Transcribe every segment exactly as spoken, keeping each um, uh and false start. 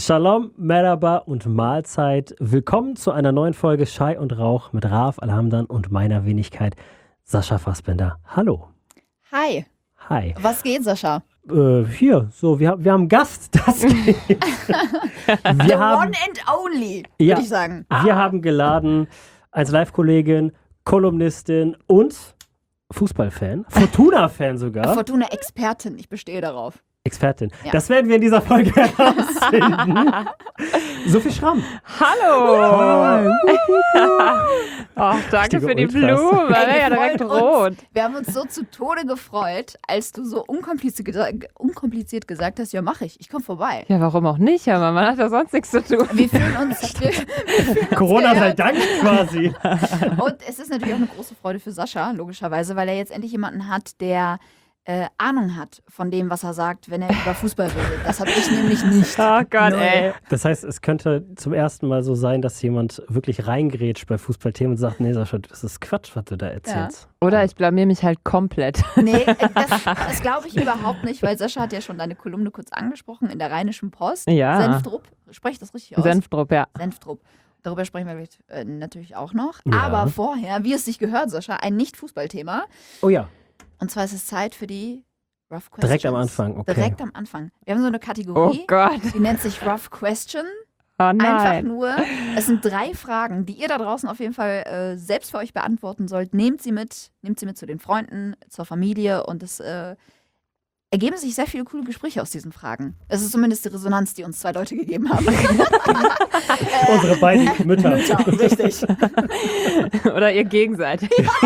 Shalom, Merhaba und Mahlzeit. Willkommen zu einer neuen Folge Schei und Rauch mit Raf Alhamdan und meiner Wenigkeit Sascha Fassbender. Hallo. Hi. Hi. Was geht, Sascha? Äh, hier, so, wir, wir haben einen Gast, das geht. wir The haben, one and only, Ja. würde ich sagen. wir haben geladen als Live-Kollegin, Kolumnistin und Fußballfan, Fortuna-Fan sogar, Fortuna-Expertin, ich bestehe darauf. Expertin. Ja. Das werden wir in dieser Folge herausfinden. Sophie Schramm. Hallo! Oh, danke Richtige für die Ultras. Blume. Ey, wir Ja, direkt freuen rot. uns. Wir haben uns so zu Tode gefreut, als du so unkompliziert, gesa- unkompliziert gesagt hast, ja, mache ich, ich komme vorbei. Ja, warum auch nicht? Aber man hat ja sonst nichts zu tun. Wir fühlen uns, wir, wir fühlen uns Corona sei geehrt. Dank quasi. Und es ist natürlich auch eine große Freude für Sascha, logischerweise, weil er jetzt endlich jemanden hat, der äh, Ahnung hat von dem, was er sagt, wenn er über Fußball redet. Das habe ich nämlich nicht. Oh Gott, Null. ey. Das heißt, es könnte zum ersten Mal so sein, dass jemand wirklich reingrätscht bei Fußballthemen und sagt, nee, Sascha, das ist Quatsch, was du da erzählst. Oder ich blamier mich halt komplett. Nee, äh, das, das glaube ich überhaupt nicht, weil Sascha hat ja schon deine Kolumne kurz angesprochen in der Rheinischen Post. Ja. Senftrupp, spreche ich das richtig aus? Senftrupp, ja. Senftrupp. Darüber sprechen wir äh, natürlich auch noch. Ja. Aber vorher, wie es sich gehört, Sascha, ein Nicht-Fußballthema. Oh ja, Und zwar ist es Zeit für die Rough Questions. direkt am Anfang, okay. Direkt am Anfang. Wir haben so eine Oh Kategorie, Gott. die nennt sich Rough Question. Oh Einfach nein. nur, es sind drei Fragen, die ihr da draußen auf jeden Fall äh, selbst für euch beantworten sollt. Nehmt sie mit, nehmt sie mit zu den Freunden, zur Familie und es äh, ergeben sich sehr viele coole Gespräche aus diesen Fragen. Es ist zumindest die Resonanz, die uns zwei Leute gegeben haben. Unsere beiden Mütter. Mütter, richtig. Oder ihr gegenseitig.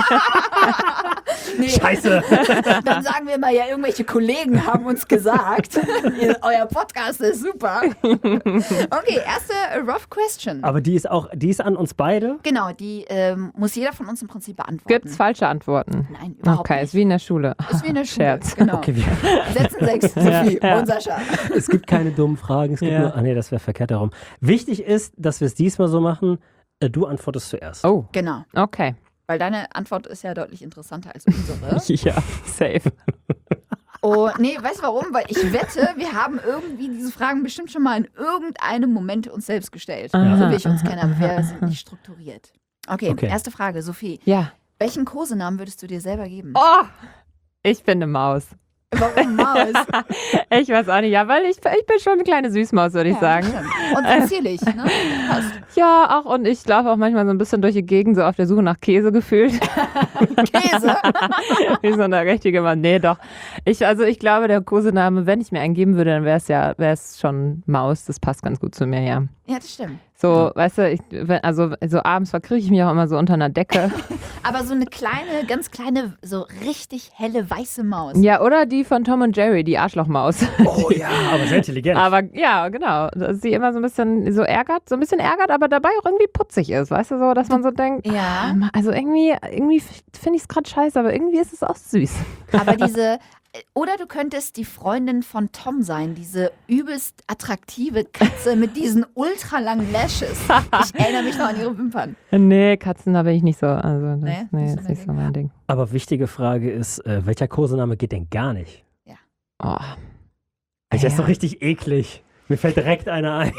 Nee, Scheiße. dann sagen wir mal, ja, irgendwelche Kollegen haben uns gesagt, ihr, euer Podcast ist super. Okay, erste äh, Rough Question. Aber die ist auch, die ist an uns beide. Genau, die ähm, muss jeder von uns im Prinzip beantworten. Gibt's falsche Antworten? Nein, überhaupt Okay, nicht. ist wie in der Schule. Ist wie in der Schule. Scherz. Genau. Okay, wir, Setzen sechs, Sophie Ja. und Sascha. es gibt keine dummen Fragen. Es gibt Ja. nur, ah nee, das wäre verkehrt herum. Wichtig ist, dass wir es diesmal so machen, äh, du antwortest zuerst. Oh, Genau, okay. weil deine Antwort ist ja deutlich interessanter als unsere. Ja, safe. Oh, nee, weißt du warum? Weil ich wette, wir haben irgendwie diese Fragen bestimmt schon mal in irgendeinem Moment uns selbst gestellt. Aha, So wie ich uns aha, kenne, aber wir aha, sind nicht strukturiert. Okay, Okay. erste Frage, Sophie. Ja. Welchen Kosenamen würdest du dir selber geben? Oh, ich bin eine Maus. Warum Maus? Ich weiß auch nicht. Ja, weil ich, ich bin schon eine kleine Süßmaus, würde ich Ja, sagen. stimmt. Und so zierlich, ne? Passt. Ja, auch und ich laufe auch manchmal so ein bisschen durch die Gegend, so auf der Suche nach Käse gefühlt. Käse. Wie so eine richtige Mann. Nee, doch. Ich, also ich glaube, der Kosename, wenn ich mir einen geben würde, dann wäre es ja, wäre es schon Maus. Das passt ganz gut zu mir, ja. Ja, das stimmt. So, weißt du, ich, wenn, also so abends verkrieche ich mich auch immer so unter einer Decke. Aber so eine kleine, ganz kleine, so richtig helle weiße Maus. Ja, oder die von Tom und Jerry, die Arschlochmaus. Oh ja, aber sehr intelligent. Aber ja, genau. Dass sie immer so ein bisschen so ärgert, so ein bisschen ärgert, aber dabei auch irgendwie putzig ist, weißt du, so, dass man so denkt, Ja. ah, also irgendwie, irgendwie finde ich es gerade scheiße, aber irgendwie ist es auch süß. Aber diese, oder du könntest die Freundin von Tom sein, diese übelst attraktive Katze mit diesen ultralangen Lashes. Ich erinnere mich noch an ihre Wimpern. Nee, Katzen, da bin ich nicht so. Also das, Nee, nee, nicht ist so nicht so mein Ding. Aber wichtige Frage ist, äh, welcher Kosename geht denn gar nicht? Oh. Ich ist Ja. doch richtig eklig. Mir fällt direkt einer ein.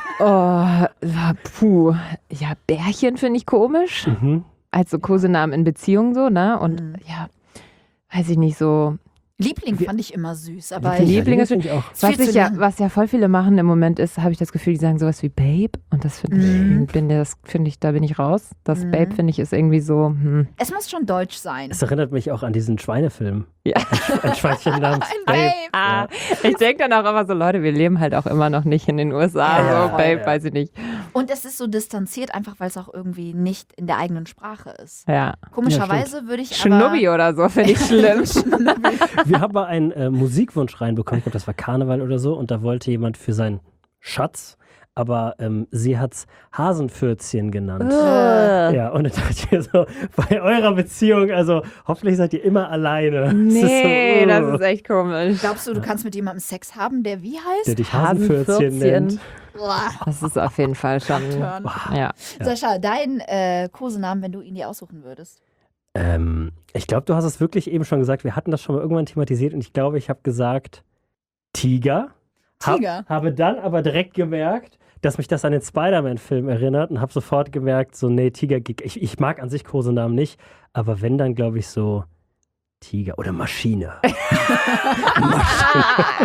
Oh, puh. Ja, Bärchen finde ich komisch. Mhm. Als so Kosenamen in Beziehungen so, ne? Und Mhm. ja, weiß ich nicht, so. Liebling fand ich immer süß, aber Liebling- ich, Lieblinge Ja, finde ich auch. Was, viel zu ich ja, lang. was ja voll viele machen im Moment ist, habe ich das Gefühl, die sagen sowas wie Babe. Und das finde Mhm. ich, bin das finde ich, da bin ich raus. Das Mhm. Babe finde ich ist irgendwie so, hm. es muss schon deutsch sein. Es erinnert mich auch an diesen Schweinefilm. Ja. Ein Schweinchen namens Ein Babe. Babe. Ah, ich denke dann auch immer so, Leute, wir leben halt auch immer noch nicht in den U S A. Ja, so, voll, Babe, ja. weiß ich nicht. Und es ist so distanziert, einfach weil es auch irgendwie nicht in der eigenen Sprache ist. Ja. Komischerweise würde ich Schnubbi aber... oder so finde ich schlimm. Wir haben mal einen äh, Musikwunsch reinbekommen, ich glaube, das war Karneval oder so, und da wollte jemand für seinen Schatz, aber ähm, sie hat es Hasenpfürzchen genannt. Ugh. Ja, und dann dachte ich mir so, bei eurer Beziehung, also hoffentlich seid ihr immer alleine. Nee, Es ist so, uh, das ist echt komisch. Glaubst du, du kannst mit jemandem Sex haben, der wie heißt? der dich Hasenpfürzchen nennt. Boah. Das ist auf jeden Fall schon. Turn. Ja. Sascha, dein äh, Kosenamen, wenn du ihn dir aussuchen würdest. Ähm, ich glaube, du hast es wirklich eben schon gesagt, wir hatten das schon mal irgendwann thematisiert und ich glaube, ich habe gesagt Tiger. Tiger. Hab, habe dann aber direkt gemerkt, dass mich das an den Spider-Man-Film erinnert und habe sofort gemerkt, so, nee, Tiger, ich, ich mag an sich Kosenamen nicht, aber wenn, dann glaube ich so Tiger oder Maschine. Maschine.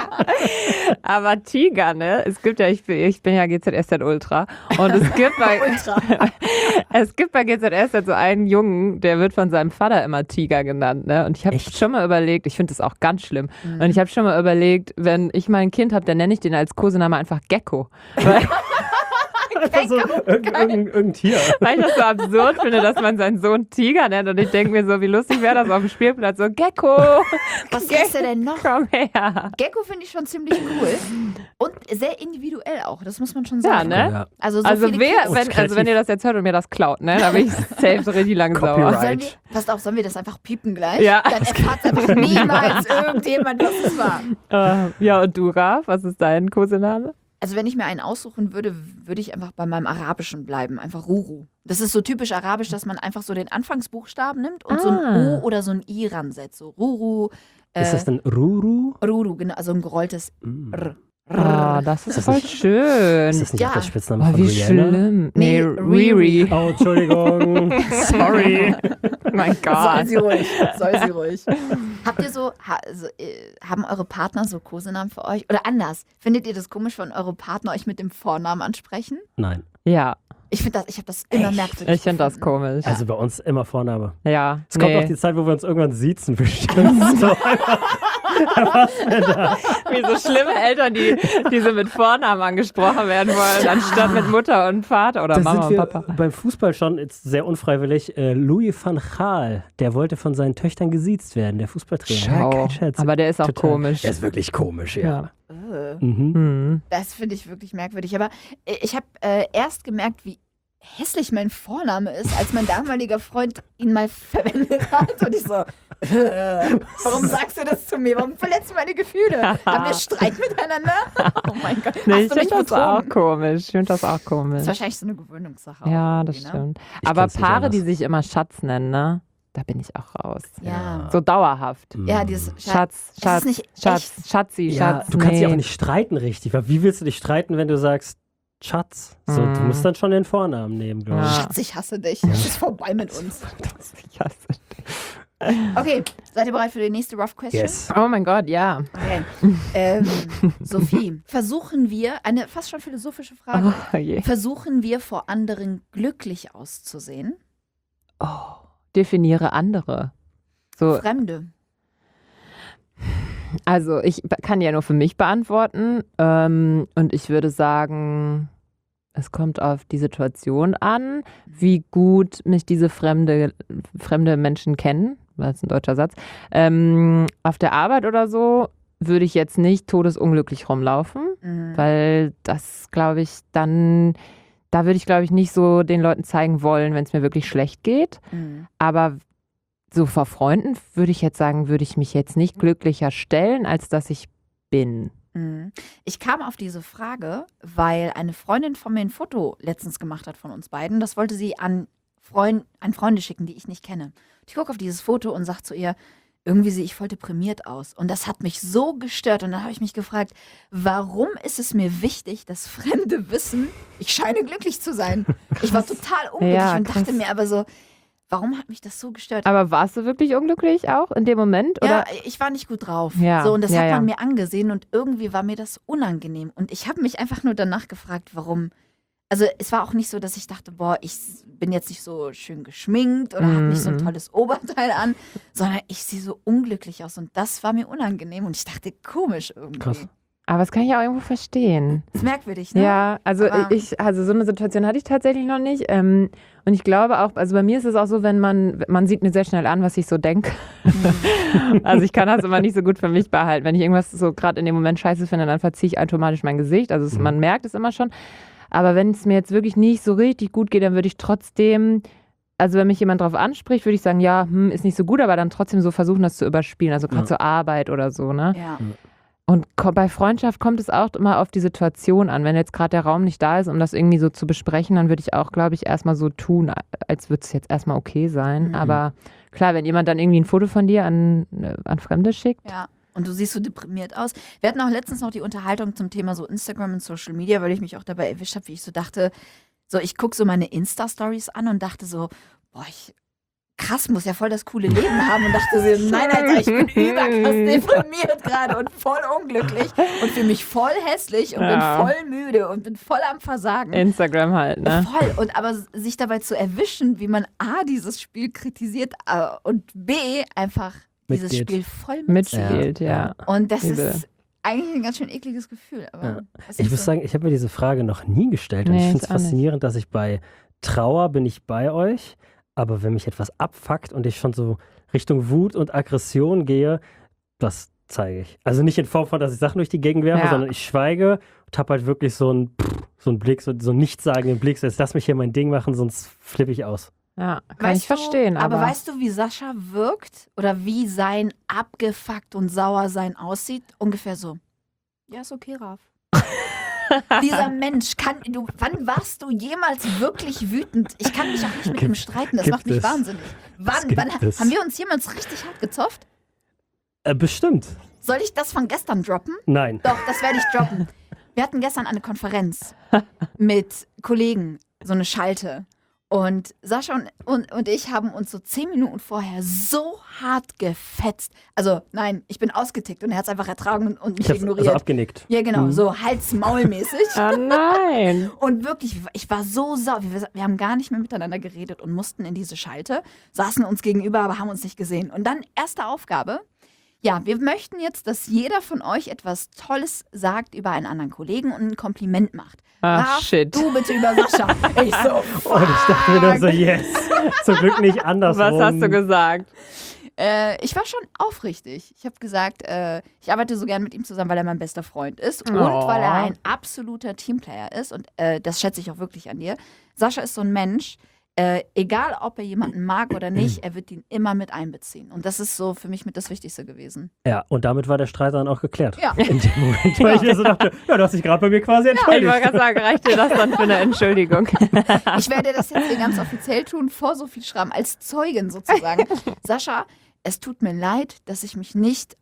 Aber Tiger, ne? Es gibt ja, ich bin, ich bin ja G Z S Z Ultra und es gibt bei es gibt bei G Z S Z so einen Jungen, der wird von seinem Vater immer Tiger genannt, ne? Und ich habe schon mal überlegt, ich finde das auch ganz schlimm. Mhm. Und ich habe schon mal überlegt, wenn ich mal ein Kind habe, dann nenne ich den als Kosename einfach Gecko. Weil Einfach so irgendein, irgendein, irgendein Tier. Weil ich das so absurd finde, dass man seinen Sohn Tiger nennt. Und ich denke mir so, wie lustig wäre das auf dem Spielplatz. So, Gecko! Was ist er denn noch? Komm her. Gecko finde ich schon ziemlich cool. Und sehr individuell auch, das muss man schon sagen. Ja, ne? Ja. Also, so Also, viele wer, Kids. wenn, also wenn ihr das jetzt hört und mir das klaut, ne, dann bin ich safe so richtig lang sauer. Copyright. Sollen wir, passt auf, sollen wir das einfach piepen gleich? Ja. Dann erfahrt einfach niemals irgendjemand, was es war. Äh, ja, und du, Raf, was ist dein Kosename? Also wenn ich mir einen aussuchen würde, würde ich einfach bei meinem Arabischen bleiben. Einfach Ruru. Das ist so typisch arabisch, dass man einfach so den Anfangsbuchstaben nimmt und Ah. so ein O oder so ein I ransetzt. So Ruru. Äh, Ist das denn Ruru? Ruru, genau. Also ein gerolltes Mm. R. Ah, das ist Ist das voll nicht- schön. Ist das nicht Ja. auch der Spitzname Oh, von wie Rihanna? schlimm. Nee, Nee, Riri. Riri. Oh, Entschuldigung. Sorry. Oh mein Soll Gott. sie ruhig. Soll sie ruhig. Habt ihr so, ha, also, äh, haben eure Partner so Kosenamen für euch? Oder anders, findet ihr das komisch, wenn eure Partner euch mit dem Vornamen ansprechen? Nein. Ja, Ich finde das, ich habe das immer merkwürdig. ich finde das gefunden. komisch. Also bei uns immer Vorname. Ja, Es kommt nee. auch die Zeit, wo wir uns irgendwann siezen bestimmt. So, was denn da? Wie so schlimme Eltern, die, die so mit Vornamen angesprochen werden wollen, anstatt mit Mutter und Vater oder Da Mama sind wir und Papa. beim Fußball schon jetzt sehr unfreiwillig. Äh, Louis van Gaal, der wollte von seinen Töchtern gesiezt werden, der Fußballtrainer. Ja, Schau. kein Scherz. Aber der ist auch Total. komisch. Der ist wirklich komisch, ja. Äh, Mhm. Hm. Das finde ich wirklich merkwürdig. Aber äh, ich habe äh, erst gemerkt, wie hässlich mein Vorname ist, als mein damaliger Freund ihn mal verwendet hat. Und ich so, äh, warum sagst du das zu mir? Warum verletzt du meine Gefühle? Haben wir Streit miteinander? Oh mein Gott. Nee, Hast ich du mich finde das auch betrogen? komisch. Ich finde das auch Das komisch. ist wahrscheinlich so eine Gewöhnungssache. auch Ja, das irgendwie, ne? stimmt. Ich Aber kenn's nicht Paare, anders. die sich immer Schatz nennen, ne? Da bin ich auch raus. Ja. So dauerhaft. Ja, dieses Schatz, Es Schatz, ist nicht Schatz, Schatzi, Ja, Schatz. du kannst nee. dich auch nicht streiten richtig. Weil wie willst du dich streiten, wenn du sagst Schatz? So, Mhm. Du musst dann schon den Vornamen nehmen, glaube ich. Ja. Schatz, ich hasse dich. Es ist vorbei mit uns. Ich hasse. Okay, seid ihr bereit für die nächste Rough Question? Yes. Oh mein Gott, ja. Okay. Ähm, Sophie, versuchen wir, eine fast schon philosophische Frage, Oh je. versuchen wir vor anderen glücklich auszusehen? Oh, definiere andere. So, Fremde. also ich be- kann ja nur für mich beantworten ähm, und ich würde sagen, es kommt auf die Situation an, wie gut mich diese fremde, fremde Menschen kennen, das ist ein deutscher Satz. Ähm, auf der Arbeit oder so würde ich jetzt nicht todesunglücklich rumlaufen, Mhm. weil das, glaube ich, dann, da würde ich, glaube ich, nicht so den Leuten zeigen wollen, wenn es mir wirklich schlecht geht. Mhm. Aber so vor Freunden würde ich jetzt sagen, würde ich mich jetzt nicht glücklicher stellen, als dass ich bin. Mhm. Ich kam auf diese Frage, weil eine Freundin von mir ein Foto letztens gemacht hat von uns beiden. Das wollte sie an, Freund, an Freunde schicken, die ich nicht kenne. Und ich gucke auf dieses Foto und sage zu ihr, irgendwie sehe ich voll deprimiert aus. Und das hat mich so gestört. Und dann habe ich mich gefragt, warum ist es mir wichtig, dass Fremde wissen, ich scheine glücklich zu sein? Ich war total unglücklich Ja, und dachte krass. mir aber so, warum hat mich das so gestört? Aber warst du wirklich unglücklich auch in dem Moment? Ja, Oder? ich war nicht gut drauf. Ja, So, und das ja, hat man ja. mir angesehen und irgendwie war mir das unangenehm. Und ich habe mich einfach nur danach gefragt, warum. Also es war auch nicht so, dass ich dachte, boah, ich bin jetzt nicht so schön geschminkt oder habe nicht so ein Mhm. tolles Oberteil an, sondern ich sehe so unglücklich aus. Und das war mir unangenehm und ich dachte, komisch irgendwie. Krass. Aber das kann ich auch irgendwo verstehen. Ist merkwürdig, ne? Ja, also Aber- ich, also so eine Situation hatte ich tatsächlich noch nicht. Ähm, und ich glaube auch, also bei mir ist es auch so, wenn man, man sieht mir sehr schnell an, was ich so denke. Also ich kann das immer nicht so gut für mich behalten. Wenn ich irgendwas so gerade in dem Moment scheiße finde, dann verziehe ich automatisch mein Gesicht. Also es, Mhm. man merkt es immer schon. Aber wenn es mir jetzt wirklich nicht so richtig gut geht, dann würde ich trotzdem, also wenn mich jemand drauf anspricht, würde ich sagen, ja, hm, ist nicht so gut, aber dann trotzdem so versuchen, das zu überspielen. Also gerade Ja. zur Arbeit oder so, ne? Ja. Und ko- bei Freundschaft kommt es auch immer auf die Situation an. Wenn jetzt gerade der Raum nicht da ist, um das irgendwie so zu besprechen, dann würde ich auch, glaube ich, erstmal so tun, a- als würde es jetzt erstmal okay sein. Mhm. Aber klar, wenn jemand dann irgendwie ein Foto von dir an, äh, an Fremde schickt, Ja. Und du siehst so deprimiert aus. Wir hatten auch letztens noch die Unterhaltung zum Thema so Instagram und Social Media, weil ich mich auch dabei erwischt habe, wie ich so dachte, so ich gucke so meine Insta-Stories an und dachte so, boah, ich krass, muss ja voll das coole Leben haben und dachte so, nein, Alter, ich bin überkrass deprimiert gerade und voll unglücklich und fühle mich voll hässlich und Ja. bin voll müde und bin voll am Versagen. Instagram halt, ne? Voll. Und aber sich dabei zu erwischen, wie man A, dieses Spiel kritisiert äh, und B, einfach dieses Mitgeht. Spiel voll mitspielt. Mitspielt, ja. Und das Übel. ist eigentlich ein ganz schön ekliges Gefühl. Aber Ja. das Ich ist muss so. sagen, ich habe mir diese Frage noch nie gestellt und Nee, ich finde es ich auch nicht. faszinierend, dass ich bei Trauer bin ich bei euch, aber wenn mich etwas abfuckt und ich schon so Richtung Wut und Aggression gehe, das zeige ich. Also nicht in Form von, dass ich Sachen durch die Gegend werfe, Ja. sondern ich schweige und habe halt wirklich so einen, so einen Blick, so, so einen nichtssagenden Blick, so jetzt lass mich hier mein Ding machen, sonst flippe ich aus. Ja, kann Weißt ich verstehen. Du, aber, aber weißt du, wie Sascha wirkt oder wie sein abgefuckt und sauer sein aussieht? Ungefähr so. Ja, ist okay, Raf. Dieser Mensch, kann du, wann warst du jemals wirklich wütend? Ich kann mich auch nicht mit Gibt- ihm streiten, das gibt macht mich es. wahnsinnig. Wann? gibt wann es. haben wir uns jemals richtig hart gezofft? Äh, bestimmt. Soll ich das von gestern droppen? Nein. Doch, das werde ich droppen. Wir hatten gestern eine Konferenz mit Kollegen, so eine Schalte. Und Sascha und, und, und ich haben uns so zehn Minuten vorher so hart gefetzt. Also nein, ich bin ausgetickt und er hat es einfach ertragen und, und mich Ich habe ignoriert. also abgenickt. Ja, genau, Mhm. so Hals-Maul-mäßig. Oh nein. Und wirklich, ich war so sauer. Wir, wir haben gar nicht mehr miteinander geredet und mussten in diese Schalte, saßen uns gegenüber, aber haben uns nicht gesehen. Und dann erste Aufgabe. Ja, wir möchten jetzt, dass jeder von euch etwas Tolles sagt über einen anderen Kollegen und ein Kompliment macht. Ach, Raf, shit. du bitte über Sascha. Ich so, Und ich dachte mir nur so, fuck. yes. Zum Glück nicht andersrum. Was hast du gesagt? Äh, ich war schon aufrichtig. Ich habe gesagt, äh, ich arbeite so gern mit ihm zusammen, weil er mein bester Freund ist und Oh. weil er ein absoluter Teamplayer ist. Und äh, das schätze ich auch wirklich an dir. Sascha ist so ein Mensch, äh, egal ob er jemanden mag oder nicht, er wird ihn immer mit einbeziehen. Und das ist so für mich mit das Wichtigste gewesen. Ja, und damit war der Streit dann auch geklärt. Ja. In dem Moment, weil ich mir so dachte, ja, du hast dich gerade bei mir quasi Ich entschuldigt. wollte gerade sagen, reicht dir das dann für eine Entschuldigung? Ich werde das jetzt hier ganz offiziell tun, vor Sophie Schramm, als Zeugin sozusagen. Sascha, es tut mir leid, dass ich mich nicht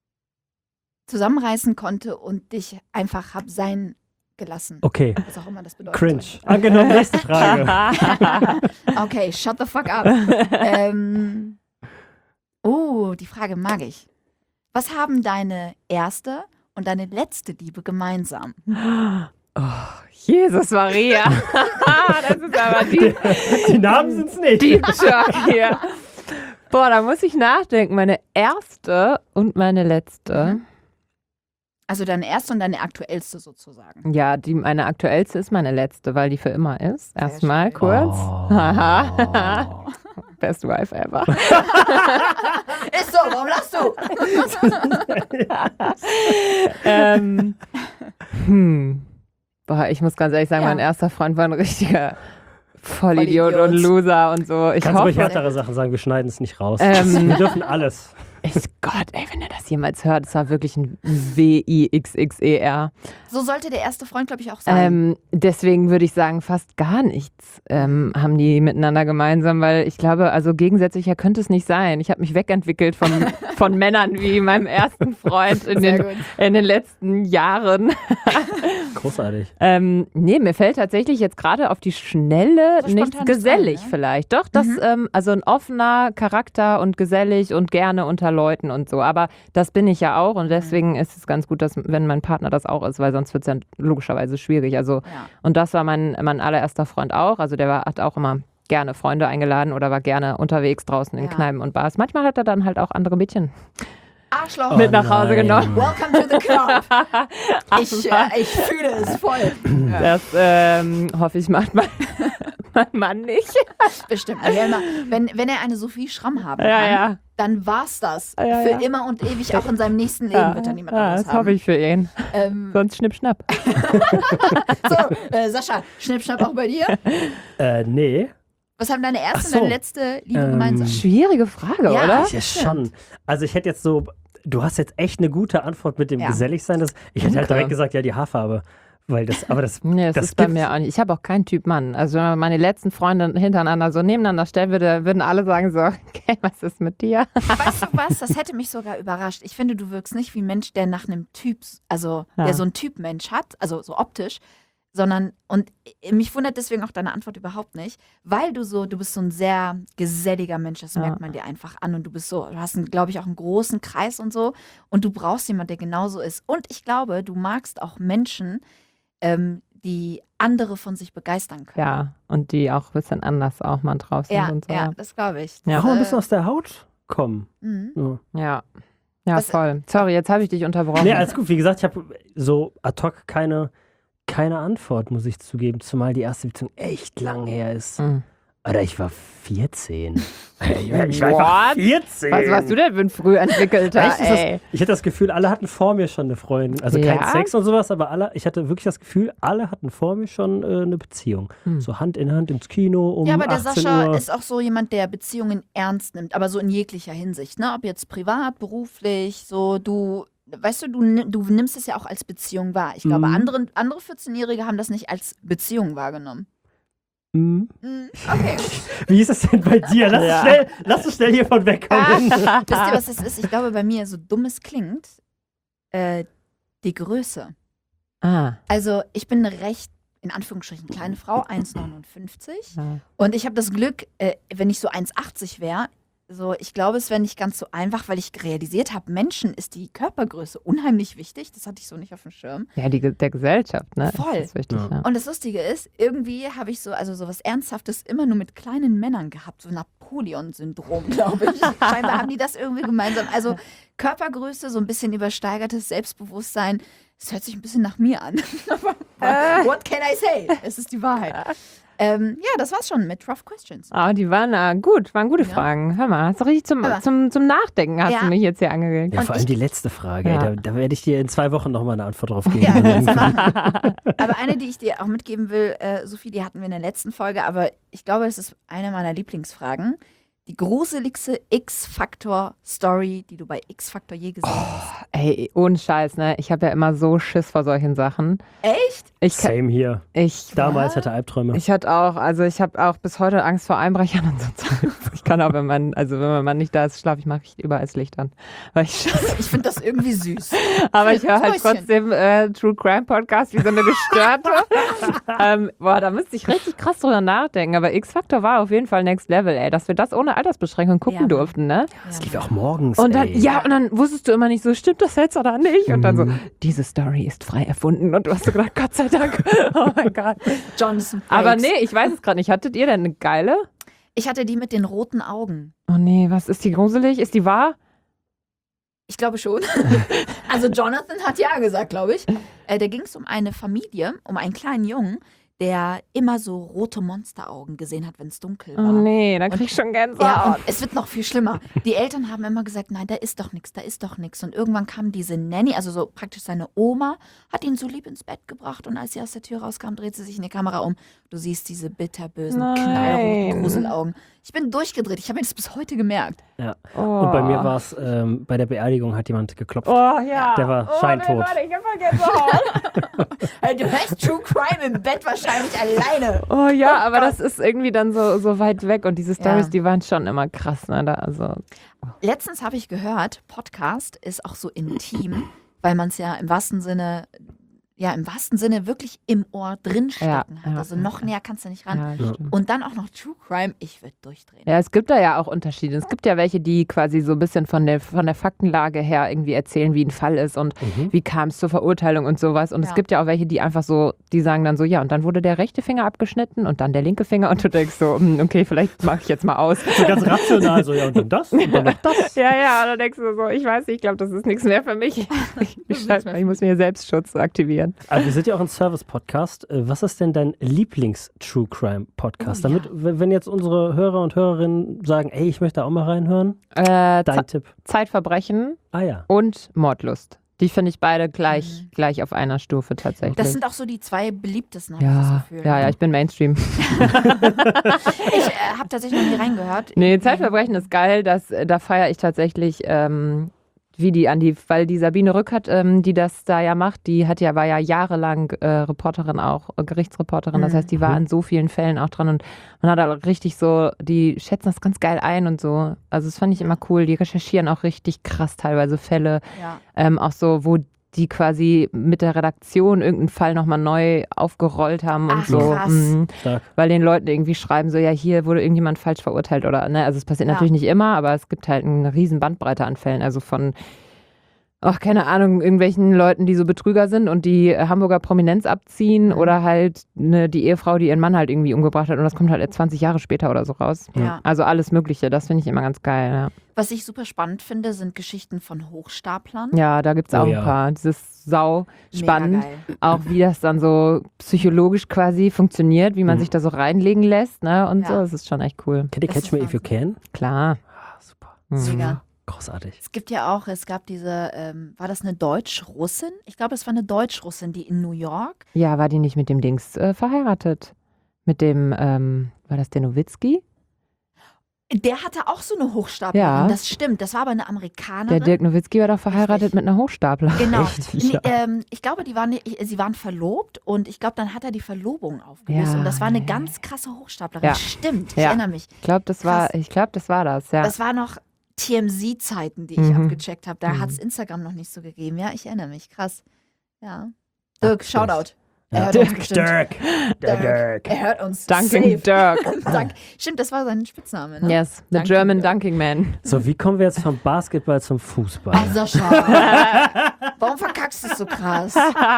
zusammenreißen konnte und dich einfach hab sein gelassen. Okay, Was auch immer das bedeutet. cringe. Angenommen, nächste Frage. Okay, shut the fuck up. ähm, oh, die Frage mag ich. Was haben deine erste und deine letzte Liebe gemeinsam? Oh, Jesus Maria. Das ist aber die, Die Namen sind's nicht. Deep Talk hier. Boah, da muss ich nachdenken. Meine erste und meine letzte. Also deine erste und deine aktuellste sozusagen. Ja, die, meine aktuellste ist meine letzte, weil die für immer ist. Sehr Erstmal schön. kurz. Oh. Haha. Best wife ever. Ist so, warum lachst du? ähm, hm. Boah, ich muss ganz ehrlich sagen, Ja. mein erster Freund war ein richtiger Vollidiot, Vollidiot. und Loser und so. Ich Kannst ruhig hoffe, härtere Sachen sagen, wir schneiden es nicht raus. Ähm. Wir dürfen alles. ist Gott, ey, wenn er das jemals hört, das war wirklich ein W I X X E R. So sollte der erste Freund, glaube ich, auch sein. Ähm, deswegen würde ich sagen, fast gar nichts ähm, haben die miteinander gemeinsam, weil ich glaube, also gegensätzlicher könnte es nicht sein. Ich habe mich wegentwickelt von, von Männern wie meinem ersten Freund in, Sehr den, gut. in den letzten Jahren. Großartig. Ähm, nee, mir fällt tatsächlich jetzt gerade auf die Schnelle So nichts spontan gesellig ist ein, ne? vielleicht. Doch, das, Mhm. ähm, also ein offener Charakter und gesellig und gerne unter Leuten und so. Aber das bin ich ja auch und deswegen Mhm. ist es ganz gut, dass wenn mein Partner das auch ist, weil sonst wird es ja logischerweise schwierig. Also, Ja. und das war mein, mein allererster Freund auch. Also der war, hat auch immer gerne Freunde eingeladen oder war gerne unterwegs draußen in Ja. Kneipen und Bars. Manchmal hat er dann halt auch andere Mädchen Arschloch. Oh mit nach Hause nein. genommen. Welcome to the club. Ich, äh, ich fühle es voll. Das ähm, hoffe ich macht mein, mein Mann nicht. Bestimmt. Also wenn, er- wenn, wenn er eine Sophie Schramm haben Ja, kann, ja. dann war's das. Ja, Für ja. immer und ewig, auch in seinem nächsten Leben Ja, wird er niemand ja, anderes das haben. hoffe ich für ihn. Ähm, Sonst schnipp, schnapp. so, äh, Sascha, schnipp, schnapp auch bei dir. Äh, nee. Was haben deine erste Ach und so. deine letzte Liebe Ähm, gemeinsam? Schwierige Frage, Ja. oder? Ja, schon. Also ich hätte jetzt so, du hast jetzt echt eine gute Antwort mit dem Ja. Geselligsein. Das, ich hätte halt Danke. direkt gesagt, ja, die Haarfarbe. Weil das, aber das, Nee, das, das ist bei gibt's- mir auch nicht. Ich habe auch keinen Typ Mann. Also wenn man meine letzten Freunde hintereinander so nebeneinander stellen würde, würden alle sagen so, okay, was ist mit dir? Weißt du was? Das hätte mich sogar überrascht. Ich finde, du wirkst nicht wie ein Mensch, der nach einem Typ, also Ja. der so einen Typ-Mensch hat, also so optisch, sondern, und mich wundert deswegen auch deine Antwort überhaupt nicht, weil du so, du bist so ein sehr geselliger Mensch, das Ja. merkt man dir einfach an und du bist so, du hast, glaube ich, auch einen großen Kreis und so und du brauchst jemanden, der genauso ist. Und ich glaube, du magst auch Menschen, ähm, die andere von sich begeistern können. Ja, und die auch ein bisschen anders auch mal drauf sind ja, und so. ja, das glaube ich. Ja. auch mal ein Das, bisschen aus der Haut kommen. äh, mhm. Ja. Ja, ja Was- voll. Sorry, jetzt habe ich dich unterbrochen. Nee, alles gut. Wie gesagt, ich habe so ad hoc keine, keine Antwort, muss ich zugeben. Zumal die erste Beziehung echt lang her ist. Mhm. Alter, ich war vierzehn. Ich war einfach What? vierzehn. Was warst du denn für ein früh entwickelter, Echt? Ist das, ey? ich hatte das Gefühl, alle hatten vor mir schon eine Freundin. Also Ja? kein Sex und sowas, aber alle, ich hatte wirklich das Gefühl, alle hatten vor mir schon äh, eine Beziehung. Hm. So Hand in Hand ins Kino um Ja, aber der achtzehn Sascha Uhr. ist auch so jemand, der Beziehungen ernst nimmt, aber so in jeglicher Hinsicht, ne? Ob jetzt privat, beruflich, so du, weißt du, du, ni- du nimmst es ja auch als Beziehung wahr. Ich glaube, Mhm. andere, andere vierzehn-Jährige haben das nicht als Beziehung wahrgenommen. Mhm. Mhm, okay. Wie ist es denn bei dir? Lass, Ja. uns schnell, lass uns schnell hiervon wegkommen. Wisst ihr, was das ist? Ich glaube, bei mir, so dumm es klingt, äh, die Größe. Ah, Also, ich bin eine recht, in Anführungsstrichen, kleine Frau, eins Komma neunundfünfzig. ja. Und ich habe das Glück, äh, wenn ich so eins Komma achtzig wäre, so, ich glaube, es wäre nicht ganz so einfach, weil ich realisiert habe, Menschen ist die Körpergröße unheimlich wichtig. Das hatte ich so nicht auf dem Schirm. ja, die, der Gesellschaft, ne? Voll. Das ist wichtig, Ja. ja. Und das Lustige ist, irgendwie habe ich so, also so was Ernsthaftes immer nur mit kleinen Männern gehabt, so Napoleon-Syndrom, glaube ich. Scheinbar haben die das irgendwie gemeinsam. Also Körpergröße, so ein bisschen übersteigertes Selbstbewusstsein. Es hört sich ein bisschen nach mir an. Aber what can I say? Es ist die Wahrheit. Ähm, ja, das war's schon mit Rough Questions. Ah, die waren äh, gut, waren gute Ja. Fragen. Hör mal, hast du richtig zum, Aber- zum, zum Nachdenken hast Ja. du mich jetzt hier angeregt. Ja, Und vor allem ich- die letzte Frage. Ja. Ey, da, da werde ich dir in zwei Wochen nochmal eine Antwort drauf geben. Ja, das war, aber eine, die ich dir auch mitgeben will, äh, Sophie, die hatten wir in der letzten Folge, aber ich glaube, das ist eine meiner Lieblingsfragen. Die gruseligste X-Factor-Story, die du bei X-Factor je gesehen hast. Ey, ohne Scheiß, ne? Ich habe ja immer so Schiss vor solchen Sachen. Echt? Ich, kann- Same hier. ich, Damals hatte Albträume. ich hatte auch, also ich habe auch bis heute Angst vor Einbrechern und so Zeug. Ich kann auch, wenn man, also wenn mein Mann nicht da ist, schlafe ich, mache ich überall das Licht an. Weil ich Ich finde das irgendwie süß. Aber ich höre halt Mäuschen. trotzdem äh, True Crime Podcast wie so eine Gestörte. ähm, boah, da müsste ich richtig krass drüber nachdenken. Aber X-Factor war auf jeden Fall Next Level, ey, dass wir das ohne Altersbeschränkung gucken Ja, Mann. durften, ne? Das lief auch morgens. Und dann, ey. ja, und dann wusstest du immer nicht so, stimmt das jetzt oder nicht? Und dann so, Mhm. diese Story ist frei erfunden. Und du hast so gedacht, Gott sei Dank. Oh mein Gott. Jonathan Frakes. Aber nee, ich weiß es gerade nicht. Hattet ihr denn eine geile? Ich hatte die mit den roten Augen. Oh nee, was ist die gruselig? Ist die wahr? Ich glaube schon. Also Jonathan hat ja gesagt, glaube ich. Äh, da ging es um eine Familie, um einen kleinen Jungen, der immer so rote Monsteraugen gesehen hat, wenn es dunkel war. Oh nee, da krieg ich schon Gänsehaut. Ja, und es wird noch viel schlimmer. Die Eltern haben immer gesagt, nein, da ist doch nichts, da ist doch nichts. Und irgendwann kam diese Nanny, also so praktisch seine Oma, hat ihn so lieb ins Bett gebracht. Und als sie aus der Tür rauskam, dreht sie sich in die Kamera um. Du siehst diese bitterbösen, Nein. knallroten Gruselaugen. Ich bin durchgedreht. Ich habe mir das bis heute gemerkt. Ja. Oh. Und bei mir war es, ähm, bei der Beerdigung hat jemand geklopft. Oh ja. Der war oh, scheintot. Nee, warte, ich hab mal Gänsehaut. Hey, du hörst True Crime im Bett wahrscheinlich alleine. Oh ja, aber das ist irgendwie dann so, so weit weg und diese Stories, Ja. die waren schon immer krass, ne? Da, also, Letztens habe ich gehört, Podcast ist auch so intim, weil man es ja im wahrsten Sinne, ja, im wahrsten Sinne wirklich im Ohr drinstecken Ja, hat. ja, Also ja, noch ja. näher kannst du nicht ran. ja, Ja. stimmt. Und dann auch noch True Crime, ich würde durchdrehen. Ja, es gibt da ja auch Unterschiede. Es gibt ja welche, die quasi so ein bisschen von der, von der Faktenlage her irgendwie erzählen, wie ein Fall ist und Mhm. wie kam es zur Verurteilung und sowas. Und Ja. es gibt ja auch welche, die einfach so, die sagen dann so, ja, und dann wurde der rechte Finger abgeschnitten und dann der linke Finger und du denkst so, hm, okay, vielleicht mache ich jetzt mal aus. So ganz rational, so ja, und dann das und dann noch das. Ja, ja, und dann denkst du so, ich weiß nicht, ich glaube, das ist nichts mehr für mich. Ich, ich, ich muss mir Selbstschutz aktivieren. Also wir sind ja auch ein Service-Podcast. Äh, Was ist denn dein Lieblings-True-Crime-Podcast? Oh, ja. Damit, w- wenn jetzt unsere Hörer und Hörerinnen sagen, ey, ich möchte auch mal reinhören, Äh, dein Ze- Tipp. Zeitverbrechen Ah ja. und Mordlust. Die finde ich beide gleich, Mhm. gleich auf einer Stufe tatsächlich. Das sind auch so die zwei beliebtesten, habe ich ja, das Gefühl. ja, ja, ich bin Mainstream. Ich äh, habe tatsächlich noch nie reingehört. Nee, Zeitverbrechen ist geil. Das, da feiere ich tatsächlich ähm, wie die an die, weil die Sabine Rückert, ähm, die das da ja macht, die hat ja, war ja jahrelang äh, Reporterin auch, äh, Gerichtsreporterin, das Mhm. heißt, die war an so vielen Fällen auch dran und man hat da richtig so, die schätzen das ganz geil ein und so. Also das fand ich immer cool, die recherchieren auch richtig krass teilweise Fälle, Ja. ähm, auch so, wo die quasi mit der Redaktion irgendeinen Fall nochmal neu aufgerollt haben und Ach, so. krass. Mhm. Stark. Weil den Leuten irgendwie schreiben, so ja, hier wurde irgendjemand falsch verurteilt oder, ne, also es passiert Ja. natürlich nicht immer, aber es gibt halt eine riesen Bandbreite an Fällen, also von, ach, keine Ahnung, irgendwelchen Leuten, die so Betrüger sind und die äh, Hamburger Prominenz abziehen Mhm. oder halt ne, die Ehefrau, die ihren Mann halt irgendwie umgebracht hat und das kommt halt erst zwanzig Jahre später oder so raus. Ja. Also alles Mögliche, das finde ich immer ganz geil, ja. Was ich super spannend finde, sind Geschichten von Hochstaplern. Ja, da gibt es Oh auch ja. ein paar. Das ist sau spannend. Mega geil. Auch wie das dann so psychologisch quasi funktioniert, wie man Mhm. sich da so reinlegen lässt, ne? Und Ja. so, das ist schon echt cool. Kennt ihr Das Catch ist Me If You Can? Klar. Ah, super. Mhm. Mega. Großartig. Es gibt ja auch, es gab diese, ähm, war das eine Deutsch-Russin? Ich glaube, es war eine Deutsch-Russin, die in New York. Ja, war die nicht mit dem Dings äh, verheiratet? Mit dem, ähm, war das der Nowitzki? Der hatte auch so eine Hochstaplerin, Ja. das stimmt. Das war aber eine Der Amerikanerin. Dirk Nowitzki war doch verheiratet Richtig. mit einer Hochstapler. Genau. Echt? Nee, Ja. ähm, ich glaube, die waren, nicht- sie waren verlobt und ich glaube, dann hat er die Verlobung aufgelöst. Ja, und das war eine ja, ganz krasse Hochstaplerin. Ja. Stimmt, ich Ja. erinnere mich. Ich glaube, das war, Krass. ich glaube, das war das, ja. Das war noch T M Z-Zeiten, die ich Mhm. abgecheckt habe. Da Mhm. hat es Instagram noch nicht so gegeben. Ja, ich erinnere mich. Krass. Ja. Dirk, Ach, Shoutout. Er Ja. hört uns Dirk, bestimmt. Dirk. Der Dirk. Dirk. Er hört uns. Duncan safe. Dirk. Dank. Stimmt, das war sein Spitzname, ne? Yes, the Duncan German Dirk. Dunking Man. So, wie kommen wir jetzt vom Basketball zum Fußball? Ach, Sascha. Warum verkackst du es so krass?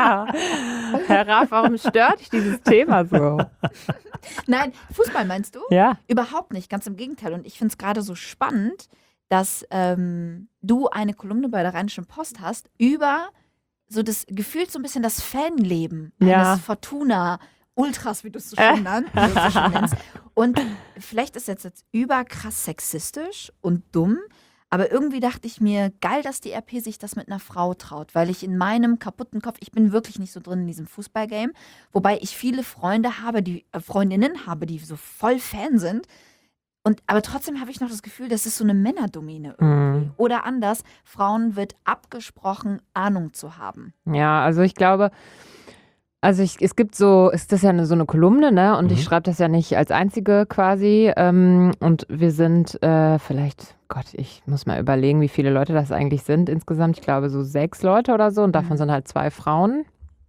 Herr Raff, warum stört dich dieses Thema so? Nein, Fußball meinst du? Ja. Überhaupt nicht, ganz im Gegenteil. Und ich finde es gerade so spannend, dass ähm, du eine Kolumne bei der Rheinischen Post hast über so das gefühlt so ein bisschen das Fanleben Ja. eines Fortuna Ultras, wie du es so schön, nann, wie du es so schön nennst. Und vielleicht ist jetzt, jetzt überkrass sexistisch und dumm, aber irgendwie dachte ich mir, geil, dass die R P sich das mit einer Frau traut, weil ich in meinem kaputten Kopf, ich bin wirklich nicht so drin in diesem Fußballgame, wobei ich viele Freunde habe, die äh, Freundinnen habe, die so voll Fan sind. Und, aber trotzdem habe ich noch das Gefühl, das ist so eine Männerdomäne irgendwie. Mhm. Oder anders, Frauen wird abgesprochen, Ahnung zu haben. Ja, also ich glaube, also ich, es gibt so, ist das ja eine, so eine Kolumne, ne? Und Mhm. ich schreibe das ja nicht als einzige quasi. Ähm, und wir sind äh, vielleicht, Gott, ich muss mal überlegen, wie viele Leute das eigentlich sind insgesamt. Ich glaube so sechs Leute oder so und davon Mhm. sind halt zwei Frauen.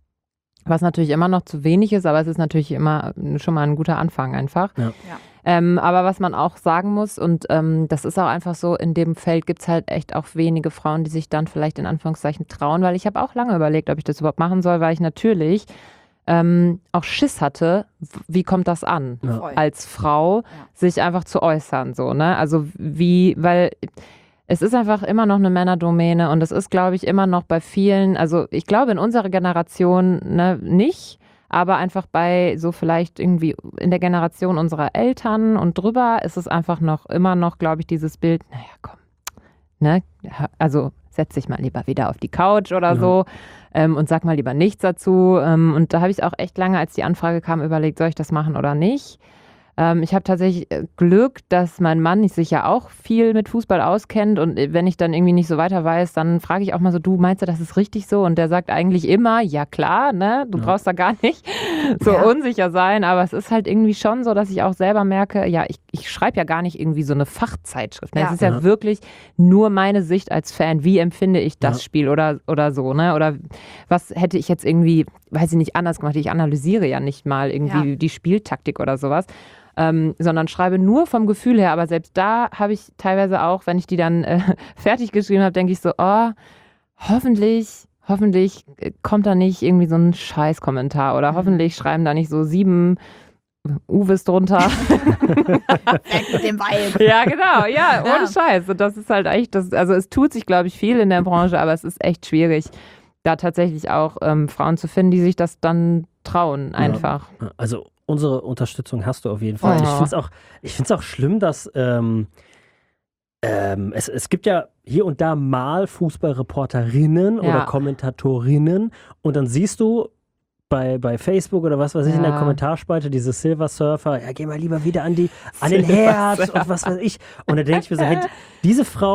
Was natürlich immer noch zu wenig ist, aber es ist natürlich immer schon mal ein guter Anfang einfach. Ja. Ja. Ähm, aber was man auch sagen muss, und ähm, das ist auch einfach so, in dem Feld gibt es halt echt auch wenige Frauen, die sich dann vielleicht in Anführungszeichen trauen, weil ich habe auch lange überlegt, ob ich das überhaupt machen soll, weil ich natürlich ähm, auch Schiss hatte, w- wie kommt das an, Ja. Voll. als Frau Ja. sich einfach zu äußern, so, ne? Also wie, weil es ist einfach immer noch eine Männerdomäne und es ist, glaube ich, immer noch bei vielen, also ich glaube in unserer Generation ne, nicht, aber einfach bei so vielleicht irgendwie in der Generation unserer Eltern und drüber ist es einfach noch immer noch, glaube ich, dieses Bild, naja, komm, ne, also setz dich mal lieber wieder auf die Couch oder Ja. so ähm, und sag mal lieber nichts dazu. Ähm, und da habe ich auch echt lange, als die Anfrage kam, überlegt, soll ich das machen oder nicht. Ähm, ich habe tatsächlich äh, Glück, dass mein Mann sich ja auch viel mit Fußball auskennt und äh, wenn ich dann irgendwie nicht so weiter weiß, dann frage ich auch mal so, du meinst du, das ist richtig so? Und der sagt eigentlich immer, ja klar, ne, du Ja. brauchst da gar nicht so Ja. unsicher sein, aber es ist halt irgendwie schon so, dass ich auch selber merke, ja, ich, ich schreibe ja gar nicht irgendwie so eine Fachzeitschrift. Ne? Ja. Es ist ja, Ja. wirklich nur meine Sicht als Fan, wie empfinde ich das Ja. Spiel oder, oder so, ne? Oder was hätte ich jetzt irgendwie, weiß ich nicht, anders gemacht? Ich analysiere ja nicht mal irgendwie Ja. die Spieltaktik oder sowas. Ähm, sondern schreibe nur vom Gefühl her. Aber selbst da habe ich teilweise auch, wenn ich die dann äh, fertig geschrieben habe, denke ich so, oh, hoffentlich, hoffentlich äh, kommt da nicht irgendwie so ein Scheißkommentar oder Mhm. hoffentlich schreiben da nicht so sieben Uwes drunter. Weg mit dem Vibe. Ja, genau, ja, ohne Ja. Scheiß. Und das ist halt echt, das, also es tut sich, glaube ich, viel in der Branche, aber es ist echt schwierig, da tatsächlich auch ähm, Frauen zu finden, die sich das dann trauen, einfach. Also unsere Unterstützung hast du auf jeden Fall. Oh. Ich finde es auch, ich find's auch schlimm, dass ähm, ähm, es, es gibt ja hier und da mal Fußballreporterinnen Ja. oder Kommentatorinnen und dann siehst du bei, bei Facebook oder was weiß ich in der Ja. Kommentarspalte diese Silver Surfer, ja geh mal lieber wieder an, die, an den Herd und was weiß ich. Und da denke ich mir so, hey, diese Frau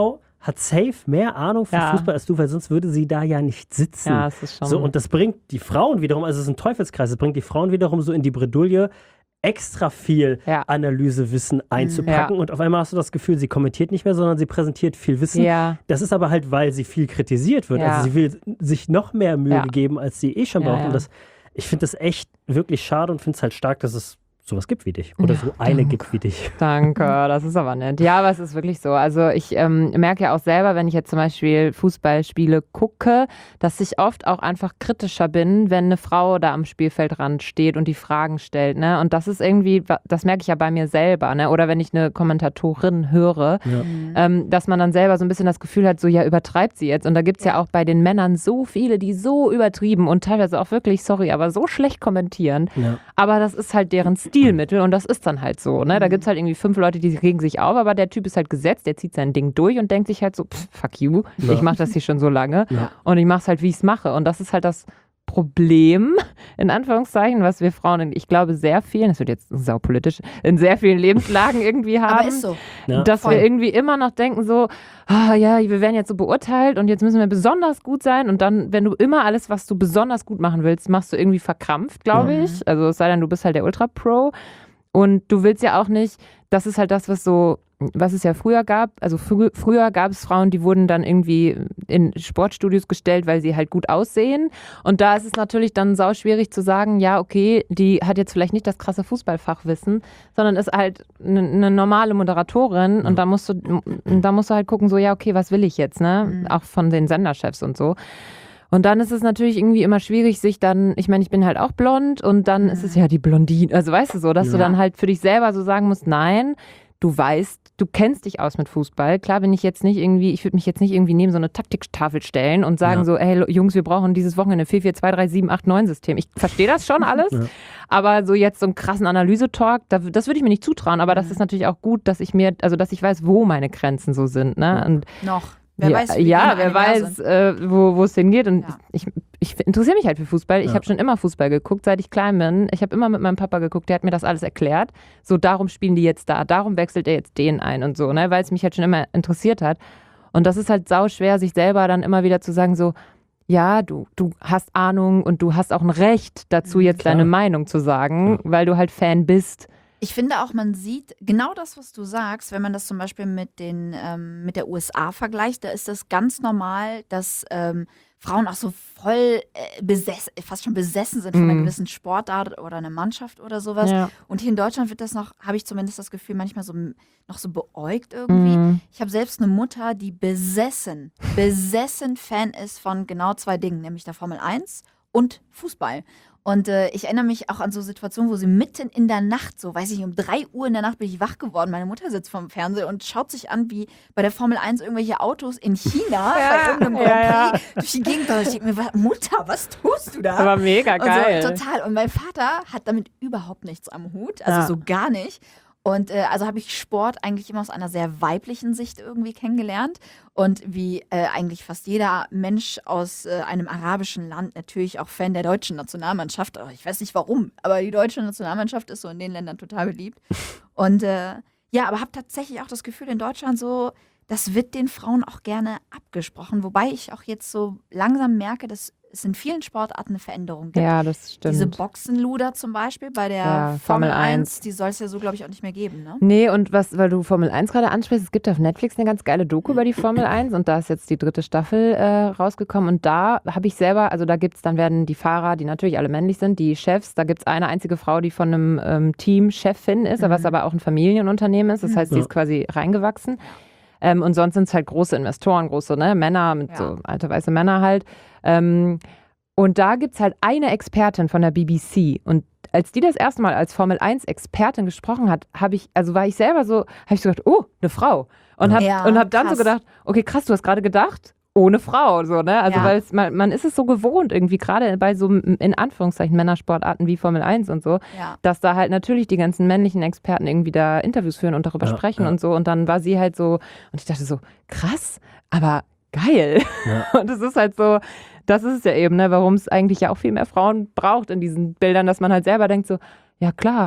hat safe mehr Ahnung von Ja. Fußball als du, weil sonst würde sie da ja nicht sitzen. Ja, es ist schon. So, und das bringt die Frauen wiederum, also es ist ein Teufelskreis, das bringt die Frauen wiederum so in die Bredouille, extra viel Ja. Analysewissen einzupacken. Und auf einmal hast du das Gefühl, sie kommentiert nicht mehr, sondern sie präsentiert viel Wissen. ja. Das ist aber halt, weil sie viel kritisiert wird. Ja. Also sie will sich noch mehr Mühe Ja. geben, als sie eh schon Ja, braucht. ja. Und das, ich finde das echt wirklich schade und finde es halt stark, dass es sowas gibt wie dich. Oder Ja, so eine danke. gibt wie dich. Danke, das ist aber nett. Ja, aber es ist wirklich so. Also ich ähm, merke ja auch selber, wenn ich jetzt zum Beispiel Fußballspiele gucke, dass ich oft auch einfach kritischer bin, wenn eine Frau da am Spielfeldrand steht und die Fragen stellt. Ne? Und das ist irgendwie, das merke ich ja bei mir selber. Ne? Oder wenn ich eine Kommentatorin höre, Ja. ähm, dass man dann selber so ein bisschen das Gefühl hat, so ja, übertreibt sie jetzt. Und da gibt es ja. ja auch bei den Männern so viele, die so übertrieben und teilweise auch wirklich, sorry, aber so schlecht kommentieren. Ja. Aber das ist halt deren Stilmittel und das ist dann halt so. Ne? Da gibt es halt irgendwie fünf Leute, die regen sich auf, aber der Typ ist halt gesetzt, der zieht sein Ding durch und denkt sich halt so, pff, fuck you, Ja. ich mache das hier schon so lange Ja. und ich mache es halt, wie ich es mache. Und das ist halt das Problem, in Anführungszeichen, was wir Frauen, in, ich glaube, sehr vielen, das wird jetzt saupolitisch, in sehr vielen Lebenslagen irgendwie haben. Aber ist so. Ja. Dass Voll. wir irgendwie immer noch denken so, ah ja, wir werden jetzt so beurteilt und jetzt müssen wir besonders gut sein und dann, wenn du immer alles, was du besonders gut machen willst, machst du irgendwie verkrampft, glaube Ja. ich. Also es sei denn, du bist halt der Ultra-Pro und du willst ja auch nicht, das ist halt das, was so, was es ja früher gab, also frü früher gab es Frauen, die wurden dann irgendwie in Sportstudios gestellt, weil sie halt gut aussehen und da ist es natürlich dann sau schwierig zu sagen, ja okay, die hat jetzt vielleicht nicht das krasse Fußballfachwissen, sondern ist halt eine ne normale Moderatorin Mhm. und da musst du da musst du halt gucken, so ja okay, was will ich jetzt, ne? Mhm. Auch von den Senderchefs und so. Und dann ist es natürlich irgendwie immer schwierig, sich dann, ich meine, ich bin halt auch blond und dann ist es ja die Blondine, also weißt du so, dass du Ja. dann halt für dich selber so sagen musst, nein, du weißt, du kennst dich aus mit Fußball. Klar bin ich jetzt nicht irgendwie, ich würde mich jetzt nicht irgendwie neben so eine Taktiktafel stellen und sagen Ja. so, ey Jungs, wir brauchen dieses Wochenende vier vier zwei drei sieben acht neun System. Ich verstehe das schon alles, Ja. aber so jetzt so einen krassen Analysetalk, da, das würde ich mir nicht zutrauen, aber das ist natürlich auch gut, dass ich mir, also dass ich weiß, wo meine Grenzen so sind, ne? Und Noch. Wer ja, weiß, wie ja, die wer in einem Jahr weiß, sind. äh, wo wo es hingeht. Und Ja. ich, ich, ich interessiere mich halt für Fußball. Ich Ja. habe schon immer Fußball geguckt, seit ich klein bin. Ich habe immer mit meinem Papa geguckt, der hat mir das alles erklärt. So, darum spielen die jetzt da, darum wechselt er jetzt den ein und so, ne, weil es mich halt schon immer interessiert hat. Und das ist halt sau schwer, sich selber dann immer wieder zu sagen, so, ja, du, du hast Ahnung und du hast auch ein Recht dazu, Mhm, jetzt klar. deine Meinung zu sagen, weil du halt Fan bist. Ich finde auch, man sieht genau das, was du sagst, wenn man das zum Beispiel mit, den, ähm, mit der U S A vergleicht, da ist das ganz normal, dass ähm, Frauen auch so voll äh, besessen, fast schon besessen sind von einer Mhm. gewissen Sportart oder einer Mannschaft oder sowas. Ja. Und hier in Deutschland wird das noch, habe ich zumindest das Gefühl, manchmal so noch so beäugt irgendwie. Mhm. Ich habe selbst eine Mutter, die besessen, besessen Fan ist von genau zwei Dingen, nämlich der Formel eins und Fußball. Und äh, ich erinnere mich auch an so Situationen, wo sie mitten in der Nacht, so weiß ich, um drei Uhr in der Nacht bin ich wach geworden. Meine Mutter sitzt vorm Fernseher und schaut sich an, wie bei der Formel eins irgendwelche Autos in China bei irgendeinem Grand ja, Prix durch die Gegend fahren. Ich denke mir, was- Mutter, was tust du da? Aber mega geil. Und so, total. Und mein Vater hat damit überhaupt nichts am Hut, also Ja. so gar nicht. Und äh, also habe ich Sport eigentlich immer aus einer sehr weiblichen Sicht irgendwie kennengelernt. Und wie äh, eigentlich fast jeder Mensch aus äh, einem arabischen Land natürlich auch Fan der deutschen Nationalmannschaft. Oh, ich weiß nicht warum, aber die deutsche Nationalmannschaft ist so in den Ländern total beliebt. Und äh, ja, aber habe tatsächlich auch das Gefühl, in Deutschland so, das wird den Frauen auch gerne abgesprochen. Wobei ich auch jetzt so langsam merke, dass es in vielen Sportarten eine Veränderung gibt. Ja, das stimmt. Diese Boxenluder zum Beispiel bei der Ja, Formel Formel eins, die soll es ja so, glaube ich, auch nicht mehr geben, ne? Nee, und was, weil du Formel eins gerade ansprichst, es gibt auf Netflix eine ganz geile Doku über die Formel eins und da ist jetzt die dritte Staffel äh, rausgekommen und da habe ich selber, also da gibt es, dann werden die Fahrer, die natürlich alle männlich sind, die Chefs, da gibt es eine einzige Frau, die von einem ähm, Team Chefin ist, Mhm. was aber auch ein Familienunternehmen ist, das heißt, sie Ja. ist quasi reingewachsen. Ähm, und sonst sind es halt große Investoren, große ne, Männer, mit Ja. so alte weiße Männer halt. Ähm, und da gibt es halt eine Expertin von der B B C. Und als die das erste Mal als Formel eins Expertin gesprochen hat, habe ich, also war ich selber so, habe ich so gedacht, oh, eine Frau. Und habe Ja, und hab dann krass. so gedacht, okay, krass, du hast gerade gedacht, ohne Frau, so, ne? Also, Ja. weil es, man, man ist es so gewohnt, irgendwie, gerade bei so, in Anführungszeichen, Männersportarten wie Formel eins und so, Ja. dass da halt natürlich die ganzen männlichen Experten irgendwie da Interviews führen und darüber Ja, sprechen ja. und so. Und dann war sie halt so, und ich dachte so, krass, aber geil. Ja. Und es ist halt so, das ist es ja eben, ne, warum es eigentlich ja auch viel mehr Frauen braucht in diesen Bildern, dass man halt selber denkt so, ja klar,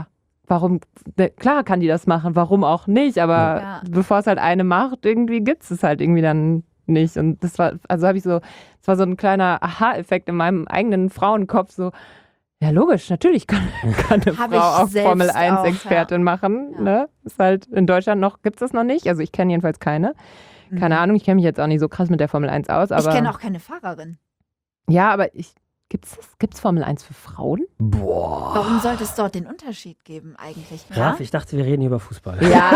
warum, ne, klar kann die das machen, warum auch nicht, aber Ja. bevor es halt eine macht, irgendwie gibt es halt irgendwie dann nicht. Und das war, also habe ich so, das war so ein kleiner Aha-Effekt in meinem eigenen Frauenkopf, so, ja logisch, natürlich kann, kann eine Hab Frau ich auch selbst Formel eins auch, Expertin ja. machen, Ja. ne? Ist halt, in Deutschland noch, gibt es das noch nicht, also ich kenne jedenfalls keine. Keine Mhm. Ahnung, ich kenne mich jetzt auch nicht so krass mit der Formel eins aus, aber. Ich kenne auch keine Fahrerin. Ja, aber ich, gibt's das? Gibt's Formel eins für Frauen? Boah. Warum sollte es dort den Unterschied geben eigentlich? Ralf, ich dachte, wir reden hier über Fußball. Ja.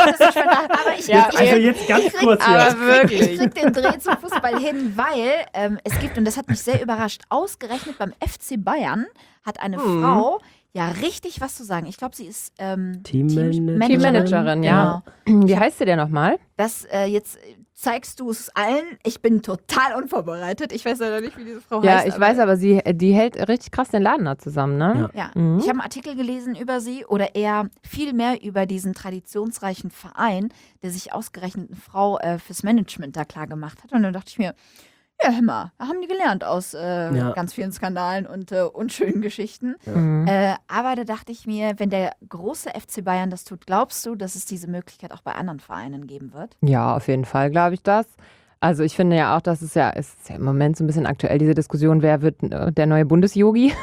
Aber ich, Ja, ich, Also ich, jetzt ganz ich krieg- kurz hier. aber ich wirklich. krieg den Dreh zum Fußball hin, weil ähm, es gibt, und das hat mich sehr überrascht, ausgerechnet beim F C Bayern hat eine Hm. Frau ja richtig was zu sagen. Ich glaube, sie ist ähm, Teammanagerin. Teammanagerin, ja. Genau. Wie heißt sie denn nochmal? Das äh, jetzt zeigst du es allen. Ich bin total unvorbereitet. Ich weiß leider nicht, wie diese Frau Ja, heißt. ich weiß, aber sie, die hält richtig krass den Laden da zusammen, ne? Ja. Ja, Mhm. ich habe einen Artikel gelesen über sie oder eher viel mehr über diesen traditionsreichen Verein, der sich ausgerechnet eine Frau äh, fürs Management da klar gemacht hat. Und dann dachte ich mir, ja, hör mal, haben die gelernt aus äh, Ja. ganz vielen Skandalen und äh, unschönen Geschichten. Mhm. Äh, aber da dachte ich mir, wenn der große F C Bayern das tut, glaubst du, dass es diese Möglichkeit auch bei anderen Vereinen geben wird? Ja, auf jeden Fall, glaube ich das. Also ich finde ja auch, dass es ja, es ist ja im Moment so ein bisschen aktuell, diese Diskussion, wer wird äh, der neue Bundesjogi?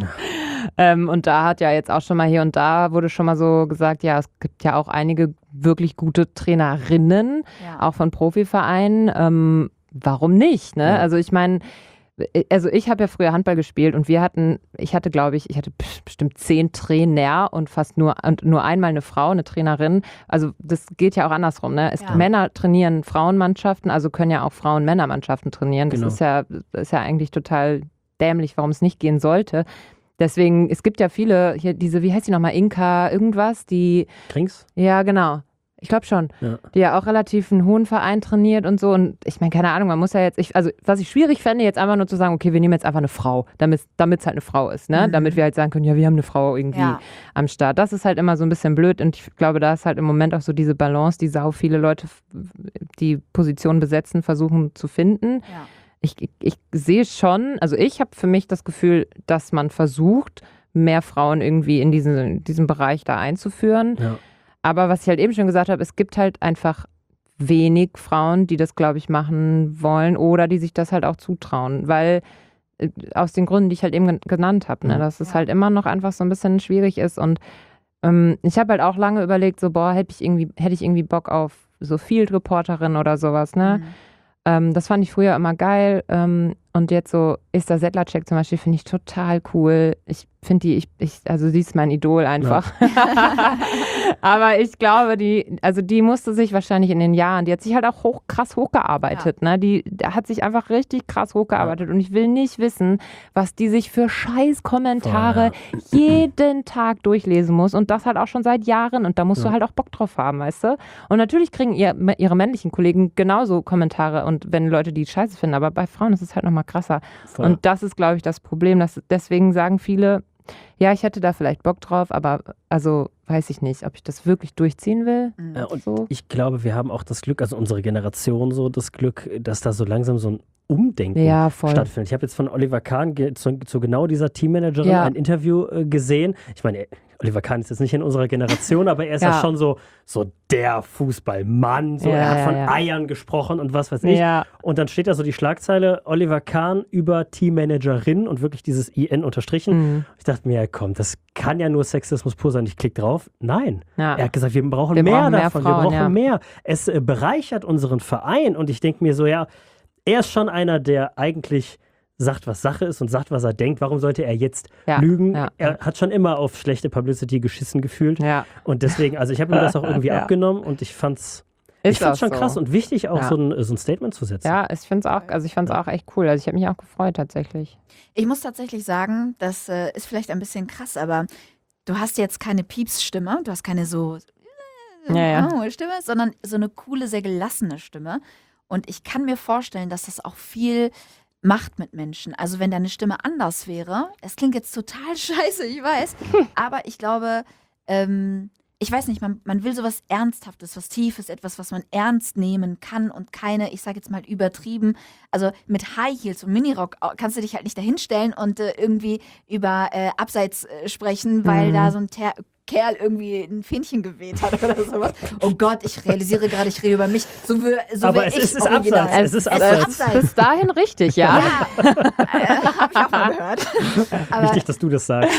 ähm, und da hat ja jetzt auch schon mal hier und da wurde schon mal so gesagt, ja, es gibt ja auch einige wirklich gute Trainerinnen, Ja. auch von Profivereinen. Ähm, warum nicht? Ne? Ja. Also ich meine, also ich habe ja früher Handball gespielt und wir hatten, ich hatte glaube ich, ich hatte bestimmt zehn Trainer und fast nur und nur einmal eine Frau, eine Trainerin. Also das geht ja auch andersrum. Ne? Es, Ja. Männer trainieren Frauenmannschaften, also können ja auch Frauen Männermannschaften trainieren. Das Genau. ist ja, das ist ja eigentlich total dämlich, warum es nicht gehen sollte. Deswegen, es gibt ja viele, hier diese, wie heißt die nochmal, Inka irgendwas, die, Trinks? ja genau, ich glaube schon, Ja. die ja auch relativ einen hohen Verein trainiert und so. Und ich meine, keine Ahnung, man muss ja jetzt, ich, also was ich schwierig fände, jetzt einfach nur zu sagen, okay, wir nehmen jetzt einfach eine Frau, damit es halt eine Frau ist, ne? Mhm. Damit wir halt sagen können, ja, wir haben eine Frau irgendwie Ja. am Start. Das ist halt immer so ein bisschen blöd und ich glaube, da ist halt im Moment auch so diese Balance, die sau viele Leute, f- die Positionen besetzen, versuchen zu finden. Ja. Ich, ich, ich sehe schon, also ich habe für mich das Gefühl, dass man versucht, mehr Frauen irgendwie in diesen, in diesen Bereich da einzuführen. Ja. Aber was ich halt eben schon gesagt habe, es gibt halt einfach wenig Frauen, die das, glaube ich, machen wollen oder die sich das halt auch zutrauen, weil äh, aus den Gründen, die ich halt eben gen- genannt habe, ne, Ja. dass es Ja. halt immer noch einfach so ein bisschen schwierig ist und ähm, ich habe halt auch lange überlegt, so boah, hätte ich irgendwie, hätte ich irgendwie Bock auf so Field Reporterin oder sowas, ne? Mhm. Ähm, das fand ich früher immer geil. Ähm, und jetzt so Esther Sedlacek zum Beispiel finde ich total cool. Ich finde die, ich, ich, also sie ist mein Idol einfach. Aber ich glaube, die, also die musste sich wahrscheinlich in den Jahren, die hat sich halt auch hoch, krass hochgearbeitet. Ne? Die, die hat sich einfach richtig krass hochgearbeitet. Und ich will nicht wissen, was die sich für scheiß Kommentare jeden Tag durchlesen muss. Und das halt auch schon seit Jahren. Und da musst Ja. du halt auch Bock drauf haben, weißt du? Und natürlich kriegen ihr, ihre männlichen Kollegen genauso Kommentare und wenn Leute die scheiße finden, aber bei Frauen ist es halt nochmal krasser. Voll. Und das ist, glaube ich, das Problem. Dass, deswegen sagen viele, ja, ich hätte da vielleicht Bock drauf, aber also weiß ich nicht, ob ich das wirklich durchziehen will. Mhm. Ja, und So. ich glaube, wir haben auch das Glück, also unsere Generation so das Glück, dass da so langsam so ein Umdenken Ja, voll. stattfindet. Ich habe jetzt von Oliver Kahn ge zu, zu genau dieser Teammanagerin Ja. ein Interview äh, gesehen. Ich meine, Oliver Kahn ist jetzt nicht in unserer Generation, aber er ist ja, Ja. schon so, so der Fußballmann. So, Ja, er hat ja, von ja. Eiern gesprochen und was weiß ich. Ja, Und dann steht da so die Schlagzeile Oliver Kahn über Teammanagerin und wirklich dieses I N unterstrichen. mhm. Ich dachte mir, ja komm, das kann ja nur Sexismus pur sein. Ich klicke drauf. Nein. ja. Er hat gesagt, wir brauchen Wir mehr brauchen mehr davon, Frauen, wir brauchen ja. mehr. Es äh, bereichert unseren Verein und ich denke mir so, ja, er ist schon einer, der eigentlich sagt, was Sache ist und sagt, was er denkt. Warum sollte er jetzt Ja, lügen? ja, er ja. hat schon immer auf schlechte Publicity geschissen gefühlt ja. und deswegen, also ich habe ihm das auch irgendwie Ja. abgenommen und ich fand's, Ist ich fand's auch schon so. krass und wichtig, auch Ja. so, ein, so ein Statement zu setzen. Ja, ich finde es auch, also ich fand es auch echt cool. Also ich habe mich auch gefreut tatsächlich. Ich muss tatsächlich sagen, das äh, ist vielleicht ein bisschen krass, aber du hast jetzt keine Piepsstimme, du hast keine so Ja, ja. oh, Stimme, sondern so eine coole, sehr gelassene Stimme. Und ich kann mir vorstellen, dass das auch viel macht mit Menschen. Also wenn deine Stimme anders wäre, es klingt jetzt total scheiße, ich weiß, aber ich glaube, ähm, ich weiß nicht, man, man will sowas Ernsthaftes, was Tiefes, etwas, was man ernst nehmen kann und keine, ich sage jetzt mal übertrieben, also mit High Heels und Minirock kannst du dich halt nicht dahinstellen und äh, irgendwie über äh, Abseits äh, sprechen, weil Mhm. da so ein Ter Kerl irgendwie ein Fähnchen geweht hat oder sowas. Oh Gott, ich realisiere gerade, ich rede über mich. So will, so Aber will es ich ist, ist original. abseits. Es ist abseits. abseits. Bis dahin richtig, ja. Ja, äh, habe ich auch mal gehört. Aber Wichtig, dass du das sagst.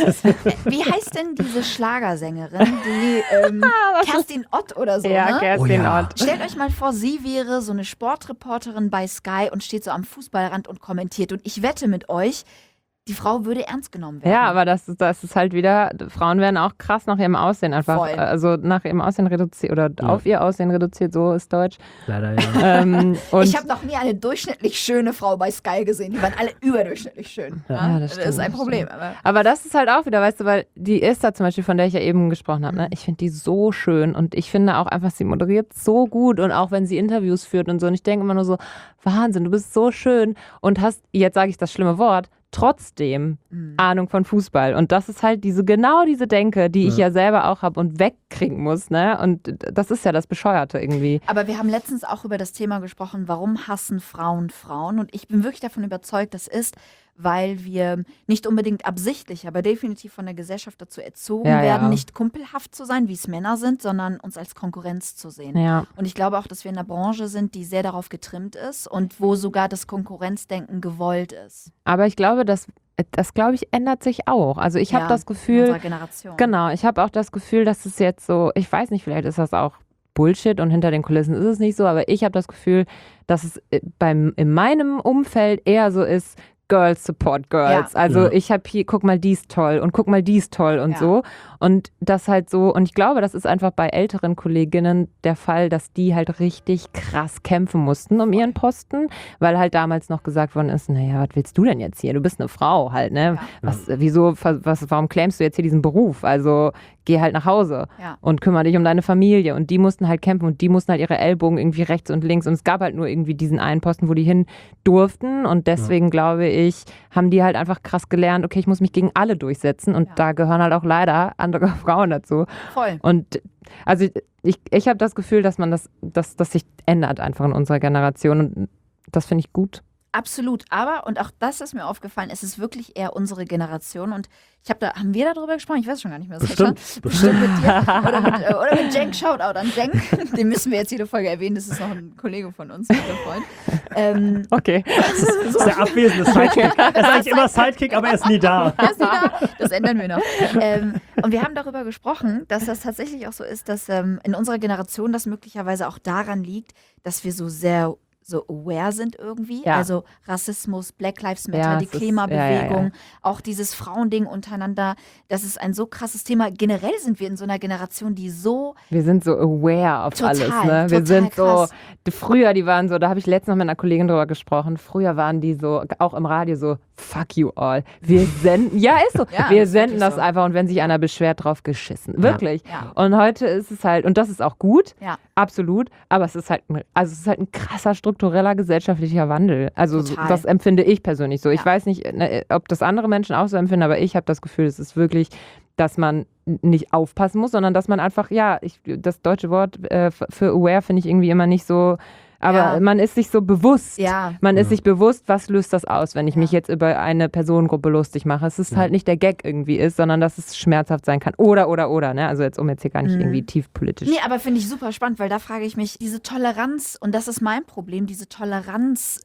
wie heißt denn diese Schlagersängerin, die ähm, Kerstin Ott oder so, Ja, ne? Kerstin Oh ja. Ott. Stellt euch mal vor, sie wäre so eine Sportreporterin bei Sky und steht so am Fußballrand und kommentiert. Und ich wette mit euch, die Frau würde ernst genommen werden. Ja, aber das ist, das ist halt wieder, Frauen werden auch krass nach ihrem Aussehen einfach, Voll. also nach ihrem Aussehen reduziert oder Ja. auf ihr Aussehen reduziert, so ist Deutsch. Leider, ja. Ähm, und Ich habe noch nie eine durchschnittlich schöne Frau bei Sky gesehen. Die waren alle überdurchschnittlich schön. Ja, das das ist stimmt, ein das Problem. Aber Aber das ist halt auch wieder, weißt du, weil die Esther zum Beispiel, von der ich ja eben gesprochen habe, ne? Ich finde die so schön und ich finde auch einfach, sie moderiert so gut und auch wenn sie Interviews führt und so und ich denke immer nur so, Wahnsinn, du bist so schön und hast, jetzt sage ich das schlimme Wort, trotzdem Mhm. Ahnung von Fußball und das ist halt diese, genau diese Denke, die ich Ja. ja selber auch habe und wegkriegen muss, ne, und das ist ja das Bescheuerte irgendwie. Aber wir haben letztens auch über das Thema gesprochen, warum hassen Frauen Frauen? Und ich bin wirklich davon überzeugt, das ist, weil wir nicht unbedingt absichtlich, aber definitiv von der Gesellschaft dazu erzogen Ja, ja. werden, nicht kumpelhaft zu sein, wie es Männer sind, sondern uns als Konkurrenz zu sehen. Ja. Und ich glaube auch, dass wir in einer Branche sind, die sehr darauf getrimmt ist und wo sogar das Konkurrenzdenken gewollt ist. Aber ich glaube, das, das glaube ich, ändert sich auch. Also ich habe Ja, das in Gefühl, unserer Generation. genau, ich habe auch das Gefühl, dass es jetzt so, ich weiß nicht, vielleicht ist das auch Bullshit und hinter den Kulissen ist es nicht so, aber ich habe das Gefühl, dass es äh, beim, in meinem Umfeld eher so ist, Girls support Girls. Ja. Also Ja. ich habe hier, guck mal, die ist toll und guck mal, die ist toll und Ja. so. Und das halt so, und ich glaube, das ist einfach bei älteren Kolleginnen der Fall, dass die halt richtig krass kämpfen mussten um ihren Posten, weil halt damals noch gesagt worden ist, naja, was willst du denn jetzt hier? Du bist eine Frau halt, ne? Ja. Was, wieso, was, warum claimst du jetzt hier diesen Beruf? Also geh halt nach Hause Ja. und kümmere dich um deine Familie. Und die mussten halt kämpfen und die mussten halt ihre Ellbogen irgendwie rechts und links. Und es gab halt nur irgendwie diesen einen Posten, wo die hin durften. Und deswegen, glaube ich, haben die halt einfach krass gelernt, okay, ich muss mich gegen alle durchsetzen. Und Ja. da gehören halt auch leider andere Frauen dazu. Voll. Und also ich, ich habe das Gefühl, dass man das, dass das sich ändert einfach in unserer Generation. Und das finde ich gut. Absolut, aber, und auch das ist mir aufgefallen, es ist wirklich eher unsere Generation und ich habe da, haben wir darüber gesprochen? Ich weiß schon gar nicht mehr. Bestimmt, Sascha. Bestimmt mit dir oder mit, äh, oder mit Cenk, Shoutout an Cenk, den müssen wir jetzt jede Folge erwähnen, das ist noch ein Kollege von uns, ein guter Freund. Ähm, Okay. Das ist der abwesende Sidekick. Er ist eigentlich immer Sidekick, aber er ist nie da. Er ist wieder da. Das ändern wir noch. Ähm, und wir haben darüber gesprochen, dass das tatsächlich auch so ist, dass ähm, in unserer Generation das möglicherweise auch daran liegt, dass wir so sehr so aware sind irgendwie. Ja. Also Rassismus, Black Lives Matter, Ja, die es ist- Klimabewegung, ja, ja, ja. auch dieses Frauending untereinander. Das ist ein so krasses Thema. Generell sind wir in so einer Generation, die so Wir sind so aware auf Total, alles, ne? Wir total sind so, krass. die, früher, die waren so, da habe ich letztens noch mit einer Kollegin drüber gesprochen, früher waren die so, auch im Radio so, fuck you all. Wir senden, ja, ist so, Ja, wir ist senden wirklich das so. einfach und wenn sich einer beschwert, drauf geschissen. Wirklich. Ja. Und heute ist es halt, und das ist auch gut, Ja. absolut, aber es ist halt, ein, also es ist halt ein krasser struktureller gesellschaftlicher Wandel. Also so, Total. das empfinde ich persönlich so. Ich Ja. weiß nicht, ne, ob das andere Menschen auch so empfinden, aber ich habe das Gefühl, es ist wirklich, dass man nicht aufpassen muss, sondern dass man einfach, ja, ich, das deutsche Wort äh, für aware finde ich irgendwie immer nicht so, aber Ja. man ist sich so bewusst. Ja. Man ist Ja. sich bewusst, was löst das aus, wenn ich Ja. mich jetzt über eine Personengruppe lustig mache. Es ist Ja. halt nicht der Gag irgendwie ist, sondern dass es schmerzhaft sein kann. Oder, oder, oder. Ne? Also jetzt, um jetzt hier gar nicht Mhm. irgendwie tiefpolitisch. Nee, aber finde ich super spannend, weil da frage ich mich, diese Toleranz, und das ist mein Problem, diese Toleranz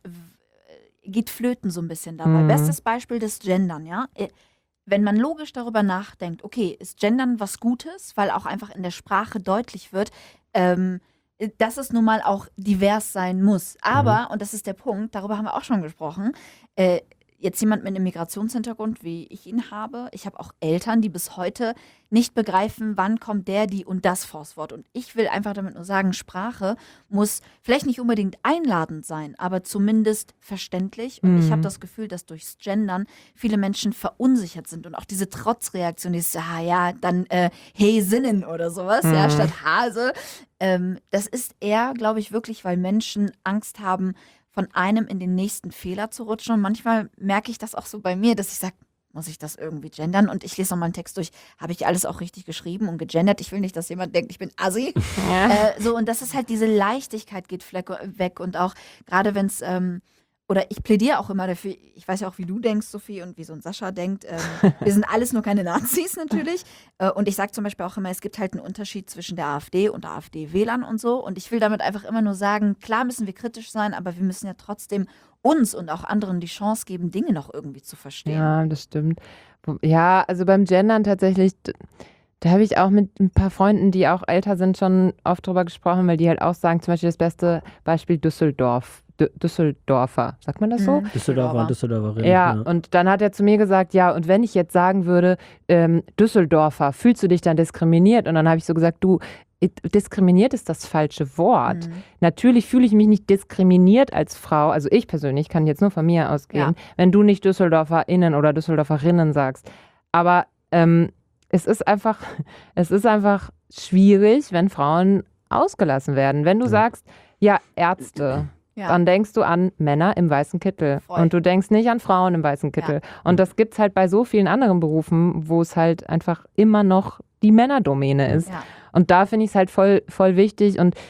äh, geht flöten so ein bisschen dabei. Mhm. Bestes Beispiel des Gendern, ja. Äh, Wenn man logisch darüber nachdenkt, okay, ist Gendern was Gutes, weil auch einfach in der Sprache deutlich wird, ähm, äh, dass es nun mal auch divers sein muss. Aber, und das ist der Punkt, darüber haben wir auch schon gesprochen, äh, jetzt jemand mit einem Migrationshintergrund, wie ich ihn habe, ich habe auch Eltern, die bis heute nicht begreifen, wann kommt der, die und das vors Wort. Und ich will einfach damit nur sagen, Sprache muss vielleicht nicht unbedingt einladend sein, aber zumindest verständlich. Und ich Mhm. habe das Gefühl, dass durchs Gendern viele Menschen verunsichert sind und auch diese Trotzreaktion, dieses, ah ja, dann äh, hey Sinnen oder sowas, ja, Mhm. statt Hase. Ähm, das ist eher, glaube ich, wirklich, weil Menschen Angst haben, von einem in den nächsten Fehler zu rutschen. Und manchmal merke ich das auch so bei mir, dass ich sage, muss ich das irgendwie gendern? Und ich lese nochmal einen Text durch, habe ich alles auch richtig geschrieben und gegendert? Ich will nicht, dass jemand denkt, ich bin assi. Ja. Äh, so, und das ist halt, diese Leichtigkeit geht fleck- weg. Und auch gerade wenn es ähm, oder ich plädiere auch immer dafür, ich weiß ja auch, wie du denkst, Sophie, und wie so ein Sascha denkt, ähm, wir sind alles nur keine Nazis natürlich. Äh, und ich sage zum Beispiel auch immer, es gibt halt einen Unterschied zwischen der AfD und AfD-Wählern und so. Und ich will damit einfach immer nur sagen, klar müssen wir kritisch sein, aber wir müssen ja trotzdem uns und auch anderen die Chance geben, Dinge noch irgendwie zu verstehen. Ja, das stimmt. Ja, also beim Gendern tatsächlich, da habe ich auch mit ein paar Freunden, die auch älter sind, schon oft drüber gesprochen, weil die halt auch sagen, zum Beispiel das beste Beispiel Düsseldorf. D- Düsseldorfer, sagt man das so? Mhm. Düsseldorfer, Düsseldorferin. Ja, Ja. und dann hat er zu mir gesagt, ja, und wenn ich jetzt sagen würde, ähm, Düsseldorfer, fühlst du dich dann diskriminiert? Und dann habe ich so gesagt, du, diskriminiert ist das falsche Wort. Mhm. Natürlich fühle ich mich nicht diskriminiert als Frau, also ich persönlich kann jetzt nur von mir ausgehen, Ja. wenn du nicht DüsseldorferInnen oder Düsseldorferinnen sagst. Aber ähm, es ist einfach, es ist einfach schwierig, wenn Frauen ausgelassen werden. Wenn du Ja. sagst, ja, Ärzte, Ja. dann denkst du an Männer im weißen Kittel. Voll. Und du denkst nicht an Frauen im weißen Kittel. Und das gibt es halt bei so vielen anderen Berufen, wo es halt einfach immer noch die Männerdomäne ist. Ja. Und da finde ich es halt voll, voll wichtig. Und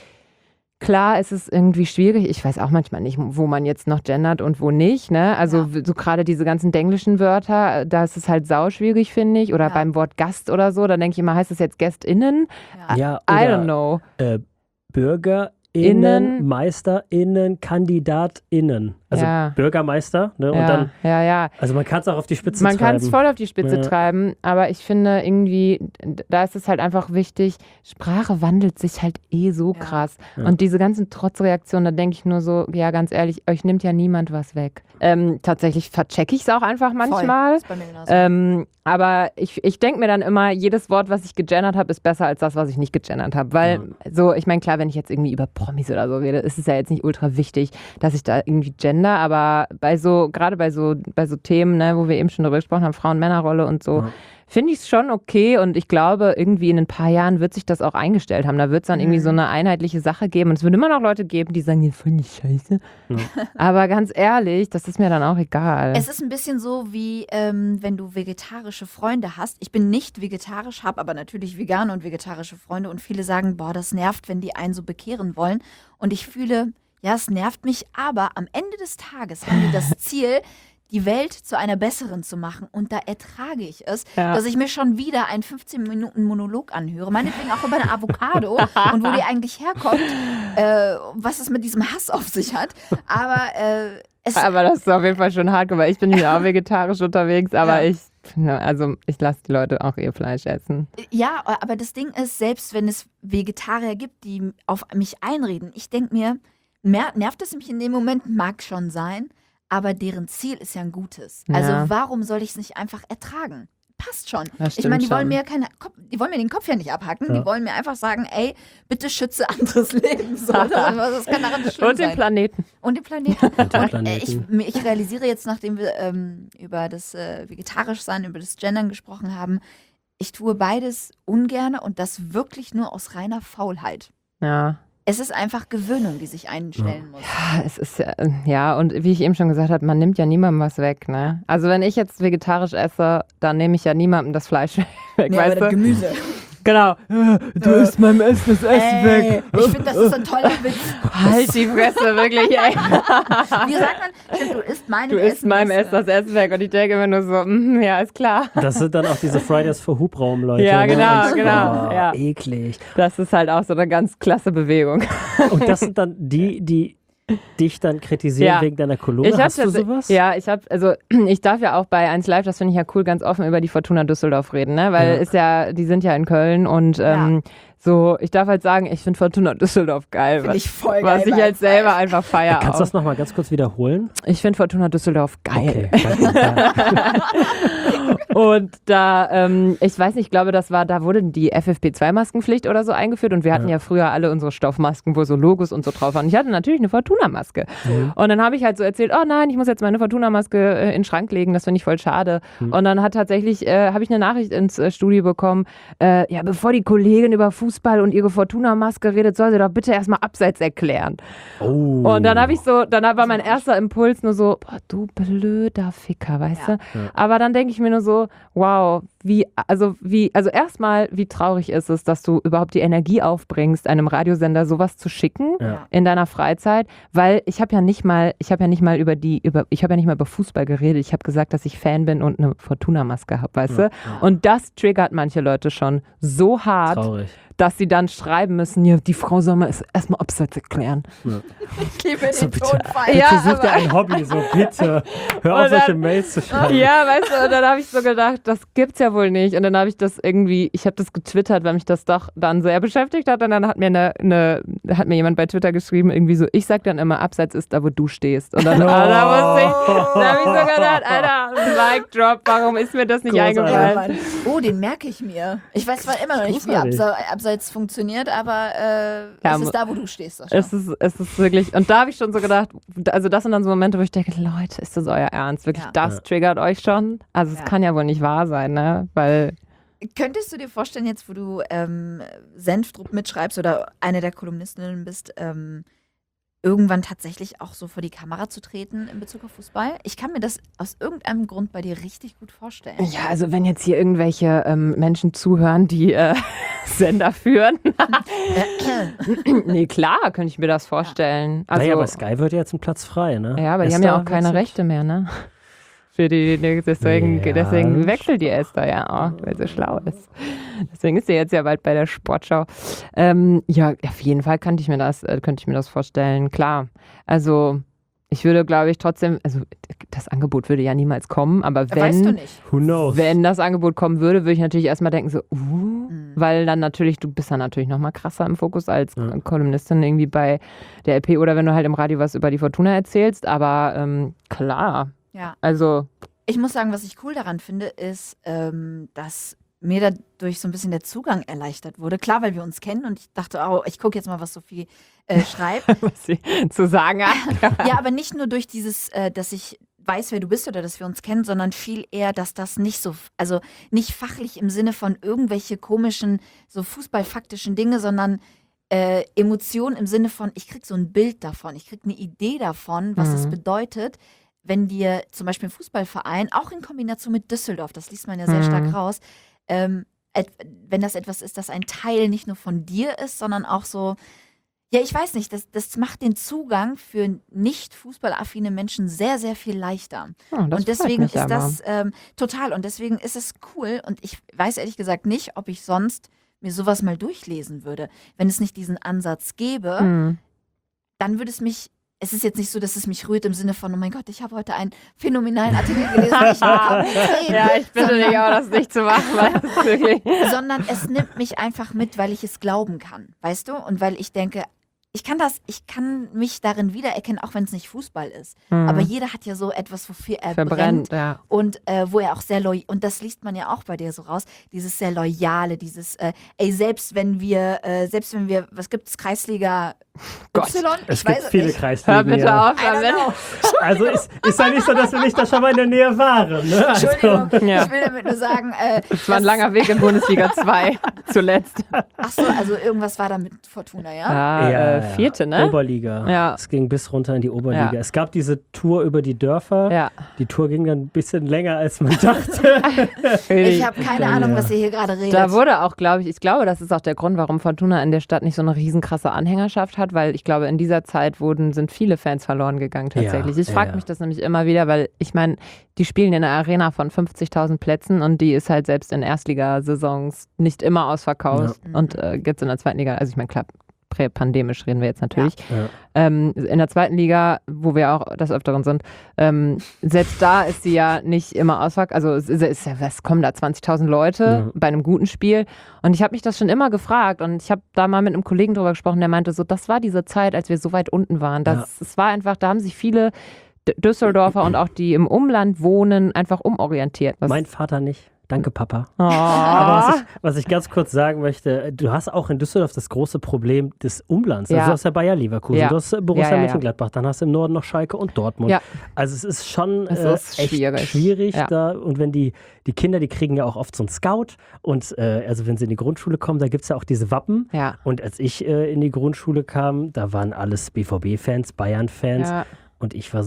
klar, es ist irgendwie schwierig. Ich weiß auch manchmal nicht, wo man jetzt noch gendert und wo nicht. Ne? Also Ja. so gerade diese ganzen englischen Wörter, da ist es halt sauschwierig, finde ich. Oder Ja. beim Wort Gast oder so, da denke ich immer, heißt es jetzt GästInnen? Ja. Ja, I oder don't know. Äh, BürgerInnen, Innen. MeisterInnen, KandidatInnen. Also Ja. Bürgermeister, ne? Und Ja, dann, ja, ja. also man kann es auch auf die Spitze Man kann treiben. es voll auf die Spitze Ja. treiben, aber ich finde irgendwie, da ist es halt einfach wichtig, Sprache wandelt sich halt eh so Ja. krass. Ja. Und diese ganzen Trotzreaktionen, da denke ich nur so, ja, ganz ehrlich, euch nimmt ja niemand was weg. Ähm, tatsächlich verchecke ich es auch einfach manchmal. Voll. Ist bei mir genauso. Ähm, aber ich, ich denke mir dann immer, jedes Wort, was ich gegendert habe, ist besser als das, was ich nicht gegendert habe. Weil so, ich meine, klar, wenn ich jetzt irgendwie über Promis oder so rede, ist es ja jetzt nicht ultra wichtig, dass ich da irgendwie gender, aber bei so, gerade bei so, bei so Themen, ne, wo wir eben schon drüber gesprochen haben, Frauen-Männer-Rolle und so, Ja. finde ich es schon okay und ich glaube, irgendwie in ein paar Jahren wird sich das auch eingestellt haben. Da wird es dann irgendwie Mhm. so eine einheitliche Sache geben und es wird immer noch Leute geben, die sagen, das finde ich scheiße. Ja. Aber ganz ehrlich, das ist mir dann auch egal. Es ist ein bisschen so, wie ähm, wenn du vegetarische Freunde hast. Ich bin nicht vegetarisch, habe aber natürlich vegane und vegetarische Freunde und viele sagen, boah, das nervt, wenn die einen so bekehren wollen. Und ich fühle, ja, es nervt mich, aber am Ende des Tages haben die das Ziel, die Welt zu einer besseren zu machen. Und da ertrage ich es, Ja. dass ich mir schon wieder einen fünfzehn Minuten Monolog anhöre. Meinetwegen auch über eine Avocado und wo die eigentlich herkommt, äh, was es mit diesem Hass auf sich hat. Aber äh, es Aber das ist auf jeden Fall schon hart, weil ich bin ja auch vegetarisch unterwegs, aber Ja. ich, ne, also ich lasse die Leute auch ihr Fleisch essen. Ja, aber das Ding ist, selbst wenn es Vegetarier gibt, die auf mich einreden, ich denke mir, mer- nervt es mich in dem Moment, mag schon sein, aber deren Ziel ist ja ein gutes. Ja. Also warum soll ich es nicht einfach ertragen? Passt schon. Das Ich meine, die stimmt wollen schon. mir keine, Kopf- die wollen mir den Kopf ja nicht abhacken, Ja. die wollen mir einfach sagen, ey, bitte schütze anderes Leben. So, das, das kann daran nicht schlimm Und den sein. Planeten. Und den Planeten. Und den Und, äh, Planeten. ich, ich realisiere jetzt, nachdem wir ähm, über das äh, Vegetarischsein, über das Gendern gesprochen haben, ich tue beides ungern und das wirklich nur aus reiner Faulheit. Ja. Es ist einfach Gewöhnung, die sich einstellen muss. Ah, Es ist ja, ja, und wie ich eben schon gesagt habe, man nimmt ja niemandem was weg, ne? Also wenn ich jetzt vegetarisch esse, dann nehme ich ja niemandem das Fleisch weg, weißt du? Gemüse. Genau. Du isst meinem Essen das Essen Ey, ich finde, das ist ein toller Witz. Halt die Fresse, wirklich, ey. Wie sagt man? Stimmt, du isst meinem Du isst Essen meinem das, Essen das Essen weg und ich denke immer nur so, mm, ja, ist klar. Das sind dann auch diese Fridays for Hubraum-Leute. Ja, ne? genau, Und- genau, Oh, ja. Eklig. Das ist halt auch so eine ganz klasse Bewegung. Und das sind dann die, die dich dann kritisieren Ja. wegen deiner Kolumne. Ich hab Hast du tats- sowas? Ja, ich habe, also ich darf ja auch bei eins Live, das finde ich ja cool, ganz offen über die Fortuna Düsseldorf reden, ne? Weil Ja. ist ja, die sind ja in Köln und ähm, so, ich darf halt sagen, ich finde Fortuna Düsseldorf geil. Finde was, ich voll was geil ich bei halt eins selber Live. einfach feier. Kannst du auch. das nochmal ganz kurz wiederholen? Ich finde Fortuna Düsseldorf geil. Okay. danke. Und da, ähm, ich weiß nicht, ich glaube, das war, da wurde die F F P zwei Maskenpflicht oder so eingeführt und wir hatten ja, Ja. früher alle unsere Stoffmasken, wo so Logos und so drauf waren. Ich hatte natürlich eine Fortuna-Maske. Mhm. Und dann habe ich halt so erzählt, oh nein, ich muss jetzt meine Fortuna-Maske äh, in den Schrank legen, das finde ich voll schade. Mhm. Und dann hat tatsächlich, äh, habe ich eine Nachricht ins äh, Studio bekommen, äh, ja, bevor die Kollegin über Fußball und ihre Fortuna-Maske redet, soll sie doch bitte erstmal abseits erklären. Oh. Und dann habe ich so, dann war mein erster Impuls nur so, boah, du blöder Ficker, weißt Ja. du? Aber dann denke ich mir nur so, wow, wie, also wie, also erstmal, wie traurig ist es, dass du überhaupt die Energie aufbringst, einem Radiosender sowas zu schicken Ja. in deiner Freizeit, weil ich habe ja nicht mal, ich habe ja nicht mal über die, über, ich habe ja nicht mal über Fußball geredet. Ich habe gesagt, dass ich Fan bin und eine Fortuna-Maske habe, weißt Ja, du? Und das triggert manche Leute schon so hart, Traurig. dass sie dann schreiben müssen, ja, die Frau soll mal erstmal Abseits erklären. Ich liebe den So, bitte. Tonfall. Bitte Ja, such dir aber- ein Hobby, so bitte. Hör auf, Und dann- solche Mails zu schreiben. Ja, weißt du, und dann habe ich so gedacht, das gibt's ja wohl nicht. Und dann habe ich das irgendwie, ich habe das getwittert, weil mich das doch dann sehr beschäftigt hat. Und dann hat mir eine, eine hat mir jemand bei Twitter geschrieben, irgendwie so, ich sag dann immer, Abseits ist da, wo du stehst. Und dann, Oh. ah, da musste ich, da habe ich so gedacht, Alter, Mic Drop, warum ist mir das nicht Großartig. Ja, eingefallen? Mann. Oh, den merke ich mir. Ich weiß zwar immer noch nicht, wie Großartig. Abse Abseits funktioniert, aber äh, Ja, es ist da, wo du stehst. Sascha. Es ist, es ist wirklich, und da habe ich schon so gedacht, also das sind dann so Momente, wo ich denke, Leute, ist das euer Ernst? Wirklich, Ja. das Ja. triggert euch schon? Also es Ja. kann ja wohl nicht wahr sein, ne? Weil, Könntest du dir vorstellen, jetzt wo du ähm, Senfdruck mitschreibst oder eine der Kolumnistinnen bist, ähm, irgendwann tatsächlich auch so vor die Kamera zu treten in Bezug auf Fußball? Ich kann mir das aus irgendeinem Grund bei dir richtig gut vorstellen. ja, also wenn jetzt hier irgendwelche ähm, Menschen zuhören, die äh, Sender führen, nee, klar, könnte ich mir das vorstellen. Also, naja, bei Sky wird ja jetzt ein Platz frei, ne? ja, aber die haben Esther ja auch keine wechselt. Rechte mehr, ne? Für die, die- deswegen, Ja, deswegen das wechselt die Esther ja auch, weil sie schlau ist. Deswegen ist sie jetzt ja bald bei der Sportschau. Ähm, ja, auf jeden Fall könnte ich mir das, äh, könnte ich mir das vorstellen, klar. Also ich würde, glaube ich, trotzdem, also das Angebot würde ja niemals kommen, aber wenn, Weißt du nicht. Who knows? wenn das Angebot kommen würde, würde ich natürlich erstmal denken so, uh, Mhm. weil dann natürlich, du bist dann natürlich nochmal krasser im Fokus als Ja. Kolumnistin irgendwie bei der L P oder wenn du halt im Radio was über die Fortuna erzählst, aber ähm, klar, Ja. also Ich muss sagen, was ich cool daran finde, ist, ähm, dass mir dadurch so ein bisschen der Zugang erleichtert wurde. Klar, weil wir uns kennen und ich dachte, oh, ich gucke jetzt mal, was Sophie äh, schreibt. was sie zu sagen hat. Ja, aber nicht nur durch dieses, äh, dass ich weiß, wer du bist oder dass wir uns kennen, sondern viel eher, dass das nicht so, also nicht fachlich im Sinne von irgendwelche komischen, so fußballfaktischen Dinge, sondern äh, Emotionen im Sinne von, ich krieg so ein Bild davon, ich krieg eine Idee davon, was Mhm. es bedeutet, wenn wir zum Beispiel im Fußballverein, auch in Kombination mit Düsseldorf, das liest man ja sehr Mhm. stark raus, ähm, et, wenn das etwas ist, das ein Teil nicht nur von dir ist, sondern auch so, ja, ich weiß nicht, das, das macht den Zugang für nicht fußballaffine Menschen sehr, sehr viel leichter. Ja, das und deswegen freut mich ist aber. das ähm, total und deswegen ist es cool und ich weiß ehrlich gesagt nicht, ob ich sonst mir sowas mal durchlesen würde. Wenn es nicht diesen Ansatz gäbe, Mhm. dann würde es mich, es ist jetzt nicht so, dass es mich rührt im Sinne von, oh mein Gott, ich habe heute einen phänomenalen Artikel gelesen, ich bekomme Tränen. Ja, ich bitte dich auch, das nicht zu machen, weil das ist wirklich. Sondern es nimmt mich einfach mit, weil ich es glauben kann, weißt du? Und weil ich denke, ich kann das, ich kann mich darin wiedererkennen, auch wenn es nicht Fußball ist. Mhm. Aber jeder hat ja so etwas, wofür er brennt. verbrennt, ja. Und äh, wo er auch sehr loyal, und das liest man ja auch bei dir so raus, dieses sehr Loyale, dieses, äh, ey, selbst wenn wir, äh, selbst wenn wir, was gibt's, Kreisliga Gott. Y? Es Ich gibt weiß viele nicht. Kreisligen. Hör bitte ja. auf I don't damit. know. Also ist, ist ja nicht so, dass wir nicht da schon mal in der Nähe waren. Ne? Also, Entschuldigung, Ja. ich will damit nur sagen, äh, Es war ein das- langer Weg in Bundesliga zwei zuletzt. ach so, also irgendwas war da mit Fortuna, ja? Ja, ja, äh, ja. vierte, ne? Oberliga. Ja. Es ging bis runter in die Oberliga. Ja. Es gab diese Tour über die Dörfer. Ja. Die Tour ging dann ein bisschen länger, als man dachte. Ich habe keine Dann, Ahnung, ja. was ihr hier gerade redet. Da wurde auch, glaube ich, ich glaube, das ist auch der Grund, warum Fortuna in der Stadt nicht so eine riesenkrasse Anhängerschaft hat, weil ich glaube, in dieser Zeit wurden, sind viele Fans verloren gegangen tatsächlich. Ja, ich frage ja. mich das nämlich immer wieder, weil ich meine, die spielen in einer Arena von fünfzigtausend Plätzen und die ist halt selbst in Erstligasaisons nicht immer ausverkauft. Ja. Und äh, jetzt in der zweiten Liga, also ich meine, klar, prä-pandemisch reden wir jetzt natürlich. Ja. Ähm, in der zweiten Liga, wo wir auch des Öfteren sind, ähm, selbst da ist sie ja nicht immer ausverkauft. Also es, ist, ist ja, was kommen da, zwanzigtausend Leute Ja. bei einem guten Spiel. Und ich habe mich das schon immer gefragt und ich habe da mal mit einem Kollegen drüber gesprochen, der meinte so, das war diese Zeit, als wir so weit unten waren. Das, Ja. Es war einfach, da haben sich viele D- Düsseldorfer und auch die im Umland wohnen, einfach umorientiert. Das, Mein Vater nicht. Danke, Papa. oh. Aber was ich, was ich ganz kurz sagen möchte, du hast auch in Düsseldorf das große Problem des Umlands. Also Ja. du hast ja Bayer Leverkusen, Ja. du hast Borussia Ja, ja, ja. Mönchengladbach, dann hast du im Norden noch Schalke und Dortmund. Ja. Also es ist schon Es äh, ist echt schwierig. schwierig, Ja. da. Und wenn die, die Kinder, die kriegen ja auch oft so einen Scout und äh, also wenn sie in die Grundschule kommen, da gibt es ja auch diese Wappen. Ja. Und als ich äh, in die Grundschule kam, da waren alles B V B-Fans, Bayern-Fans Ja. und ich war so,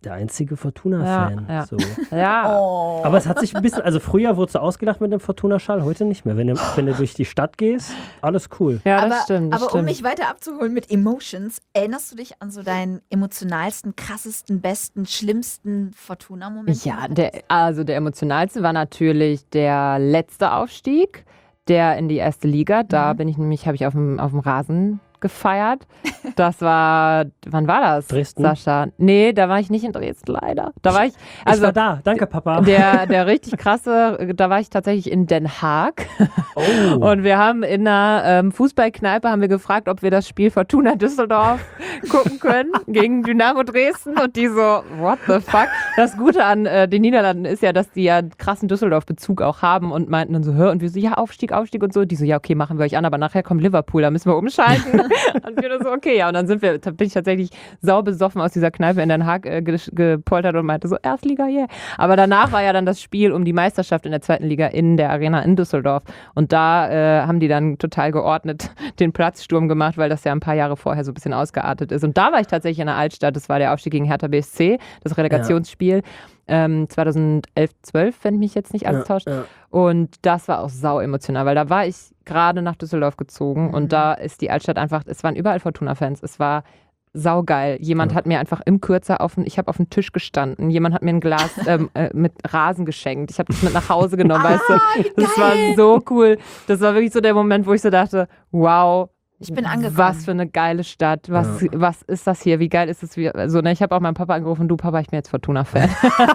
der einzige Fortuna-Fan. Ja, ja. So. Ja. Oh. Aber es hat sich ein bisschen, also früher wurde so ausgelacht mit dem Fortuna-Schal, heute nicht mehr. Wenn du, wenn du durch die Stadt gehst, alles cool. Ja, aber das stimmt. Das aber stimmt. um mich weiter abzuholen mit Emotions, erinnerst du dich an so deinen emotionalsten, krassesten, besten, schlimmsten Fortuna-Moment? Ja, der, also der emotionalste war natürlich der letzte Aufstieg, der in die erste Liga. Da Mhm. bin ich nämlich, habe ich auf dem, auf dem Rasen gefeiert. Das war, wann war das? Dresden? Sascha? Nee, da war ich nicht in Dresden, leider. Da war ich, Also, also ich war da, danke Papa. der, der richtig krasse, da war ich tatsächlich in Den Haag. Oh. Und wir haben in einer ähm, Fußballkneipe haben wir gefragt, ob wir das Spiel Fortuna Düsseldorf gucken können gegen Dynamo Dresden. Und die so, what the fuck? Das Gute an äh, den Niederlanden ist ja, dass die ja einen krassen Düsseldorf-Bezug auch haben und meinten dann so, hör, und wir so, ja, Aufstieg, Aufstieg und so. Die so, ja, okay, machen wir euch an, aber nachher kommt Liverpool, da müssen wir umschalten. Und wir so, okay, ja. Und dann sind wir, da bin ich tatsächlich saubesoffen aus dieser Kneipe in Den Haag äh, ge- gepoltert und meinte so, Erstliga, yeah. Aber danach war ja dann das Spiel um die Meisterschaft in der zweiten Liga in der Arena in Düsseldorf. Und da äh, haben die dann total geordnet den Platzsturm gemacht, weil das ja ein paar Jahre vorher so ein bisschen ausgeartet ist. Und da war ich tatsächlich in der Altstadt. Das war der Aufstieg gegen Hertha B S C, das Relegationsspiel. Ähm, zweitausendelf, zwölf, wenn mich jetzt nicht alles Ja, tauscht. ja. Und das war auch sau emotional, weil da war ich gerade nach Düsseldorf gezogen Mhm. und da ist die Altstadt einfach, es waren überall Fortuna-Fans. Es war saugeil. Jemand Ja. hat mir einfach im Kürzer auf den, ich habe auf dem Tisch gestanden, jemand hat mir ein Glas ähm, äh, mit Rasen geschenkt. Ich habe das mit nach Hause genommen, weißt du. Das war so cool. Das war wirklich so der Moment, wo ich so dachte, wow, Ich bin angekommen. was für eine geile Stadt. Was, Ja. was ist das hier? Wie geil ist es? Wie, also, ne, ich habe auch meinen Papa angerufen, du Papa, ich bin jetzt Fortuna-Fan.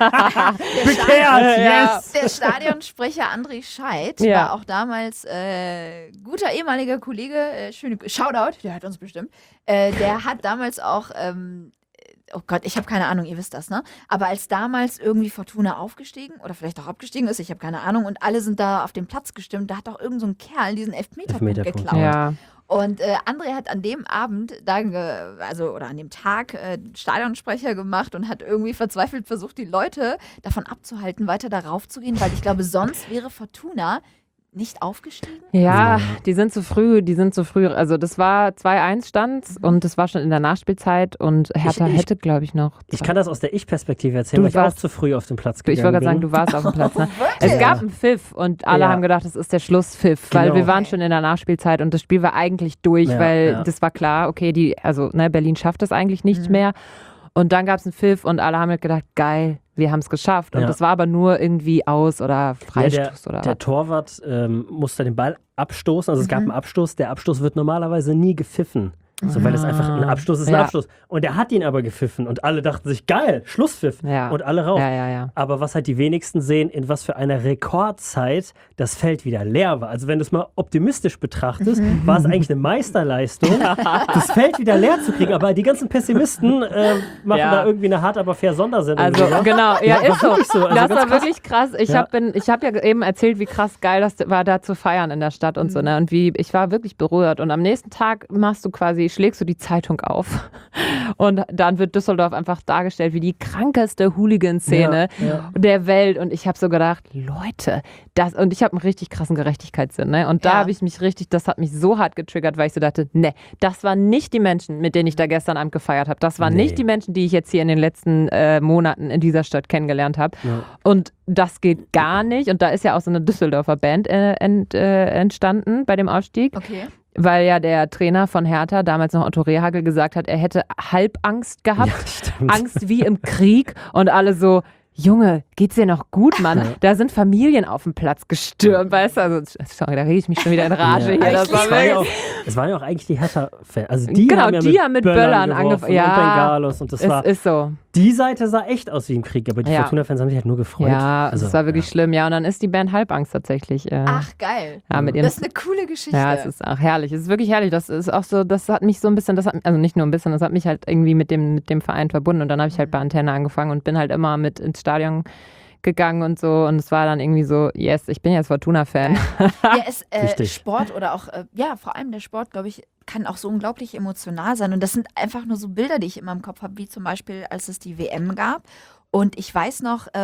Der Bekehrt, Ja. yes! Der Stadionsprecher André Scheid Ja. war auch damals äh, guter ehemaliger Kollege, äh, schöne Shoutout, der hat uns bestimmt. Äh, der hat damals auch, ähm, oh Gott, ich habe keine Ahnung, ihr wisst das, ne? Aber als damals irgendwie Fortuna aufgestiegen oder vielleicht auch abgestiegen ist, ich habe keine Ahnung, und alle sind da auf den Platz gestimmt, da hat auch irgend so ein Kerl diesen Elfmeterpunkt Elfmeterpunkt, geklaut. Ja. Und äh, André hat an dem Abend, da, ge- also oder an dem Tag, äh, Stadionsprecher gemacht und hat irgendwie verzweifelt versucht, die Leute davon abzuhalten, weiter darauf zu gehen, weil ich glaube, sonst wäre Fortuna nicht aufgestiegen. Ja, Ja. die sind zu früh, die sind zu früh. Also das war zwei eins stand und das war schon in der Nachspielzeit und Hertha Ich- ich- hätte, glaube ich, noch. Ich kann das aus der Ich-Perspektive erzählen, Du weil ich auch warst- zu früh auf den Platz Ich gegangen wollte gerade sagen, bin. du warst auf dem Platz. Ne? Wirklich? Es gab einen Pfiff und alle Ja. haben gedacht, das ist der Schlusspfiff, weil Genau. wir waren schon in der Nachspielzeit und das Spiel war eigentlich durch, Ja, weil ja. das war klar, okay, die, also ne, Berlin schafft das eigentlich nicht Mhm. mehr. Und dann gab es einen Pfiff und alle haben halt gedacht, geil, wir haben es geschafft. Und Ja. das war aber nur irgendwie aus oder Ja, Freistoß der, oder der was. Torwart ähm, musste den Ball abstoßen. Also es gab Mhm. einen Abstoß. Der Abstoß wird normalerweise nie gepfiffen. So, weil es einfach ein Abstoß ist, ein Ja. Abstoß. Und er hat ihn aber gepfiffen. Und alle dachten sich, geil, Schlusspfiff. Ja. Und alle rauf. Ja, ja, ja. Aber was halt die wenigsten sehen, in was für einer Rekordzeit das Feld wieder leer war. Also wenn du es mal optimistisch betrachtest, war es eigentlich eine Meisterleistung, das Feld wieder leer zu kriegen. Aber die ganzen Pessimisten äh, machen Ja. da irgendwie eine hart, aber fair Sondersendung. Also drüber. genau, ja, Ja, ist so. wirklich so. Also das ganz war krass. wirklich krass. Ich Ja. habe hab ja eben erzählt, wie krass geil das war, da zu feiern in der Stadt und so. Ne? Und wie ich war wirklich berührt. Und am nächsten Tag machst du quasi, schlägst du die Zeitung auf. Und dann wird Düsseldorf einfach dargestellt wie die krankeste Hooligan-Szene Ja, ja. der Welt. Und ich habe so gedacht, Leute, das, und ich habe einen richtig krassen Gerechtigkeitssinn. Ne? Und da Ja. habe ich mich richtig, das hat mich so hart getriggert, weil ich so dachte, ne, das waren nicht die Menschen, mit denen ich da gestern Abend gefeiert habe. Das waren Nee. nicht die Menschen, die ich jetzt hier in den letzten äh, Monaten in dieser Stadt kennengelernt habe. Ja. Und das geht gar nicht. Und da ist ja auch so eine Düsseldorfer Band äh, ent, äh, entstanden bei dem Aufstieg, Okay. weil ja der Trainer von Hertha, damals noch Otto Rehagel, gesagt hat, er hätte Halbangst gehabt. Ja, stimmt. Angst wie im Krieg. Und alle so, Junge, geht's dir noch gut, Mann? Ja. Da sind Familien auf den Platz gestürmt, weißt du? Also, sorry, da rede ich mich schon wieder in Rage Ja. hier. Aber Das ich war Es waren, ja wirklich, auch, es waren ja auch eigentlich die Hertha-Fans. Also die Genau, haben ja die mit haben mit Böllern, Böllern geworfen angefangen. und Ja. Bengalos und das es war, ist so. die Seite sah echt aus wie im Krieg, aber die Ja. Fortuna-Fans haben sich halt nur gefreut. Ja, also, das war wirklich ja. schlimm. Ja, und dann ist die Band Halbangst tatsächlich. Äh, Ach, geil. ja, mit ihren Das ist eine coole Geschichte. Ja, es ist auch herrlich. Es ist wirklich herrlich. Das ist auch so, das hat mich so ein bisschen, das hat, also nicht nur ein bisschen, das hat mich halt irgendwie mit dem, mit dem Verein verbunden. Und dann habe ich halt bei Antenne angefangen und bin halt immer mit ins Stadion gegangen und so. Und es war dann irgendwie so, yes, ich bin jetzt Fortuna-Fan. Ja, es, äh, Richtig. Sport oder auch, äh, ja, vor allem der Sport, glaube ich, kann auch so unglaublich emotional sein. Und das sind einfach nur so Bilder, die ich immer im Kopf habe, wie zum Beispiel, als es die W M gab. Und ich weiß noch, ähm,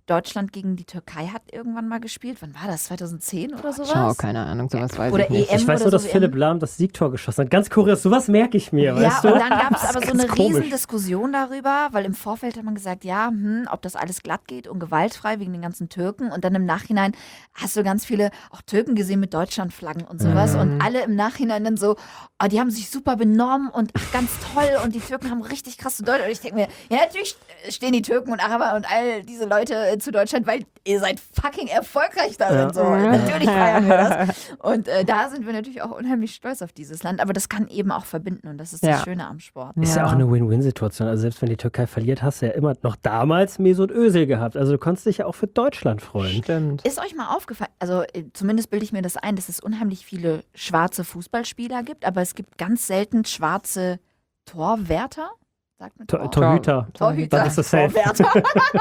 Deutschland gegen die Türkei hat irgendwann mal gespielt. Wann war das? zweitausendzehn oder sowas? Ciao, keine Ahnung, sowas weiß Oder ich nicht. E M Ich weiß oder nur, dass so, Philipp W M. Lahm das Siegtor geschossen hat. Ganz kurios, sowas merke ich mir, Ja, weißt du? und dann gab es aber so ganz eine komisch. riesen Diskussion darüber, weil im Vorfeld hat man gesagt, ja, hm, ob das alles glatt geht und gewaltfrei wegen den ganzen Türken. Und dann im Nachhinein hast du ganz viele auch Türken gesehen mit Deutschlandflaggen und sowas. Mhm. Und alle im Nachhinein dann so, oh, die haben sich super benommen und ach, ganz toll. Und die Türken haben richtig krass zu Deutschland. Und ich denke mir, ja, natürlich stehen die Türken und Araber und all diese Leute äh, zu Deutschland, weil ihr seid fucking erfolgreich da Ja. und so. Natürlich feiern wir das. Und äh, da sind wir natürlich auch unheimlich stolz auf dieses Land. Aber das kann eben auch verbinden und das ist Ja. das Schöne am Sport. Ist ja. Ja. auch eine Win-Win-Situation. Also selbst wenn die Türkei verliert, hast du ja immer noch damals Mesut Özil gehabt. Also du konntest dich ja auch für Deutschland freuen. Stimmt. Ist euch mal aufgefallen, also äh, zumindest bilde ich mir das ein, dass es unheimlich viele schwarze Fußballspieler gibt, aber es gibt ganz selten schwarze Torwärter? Sagt man Tor Tor? Torhüter. Torhüter. Dann ist das safe. Torwärter.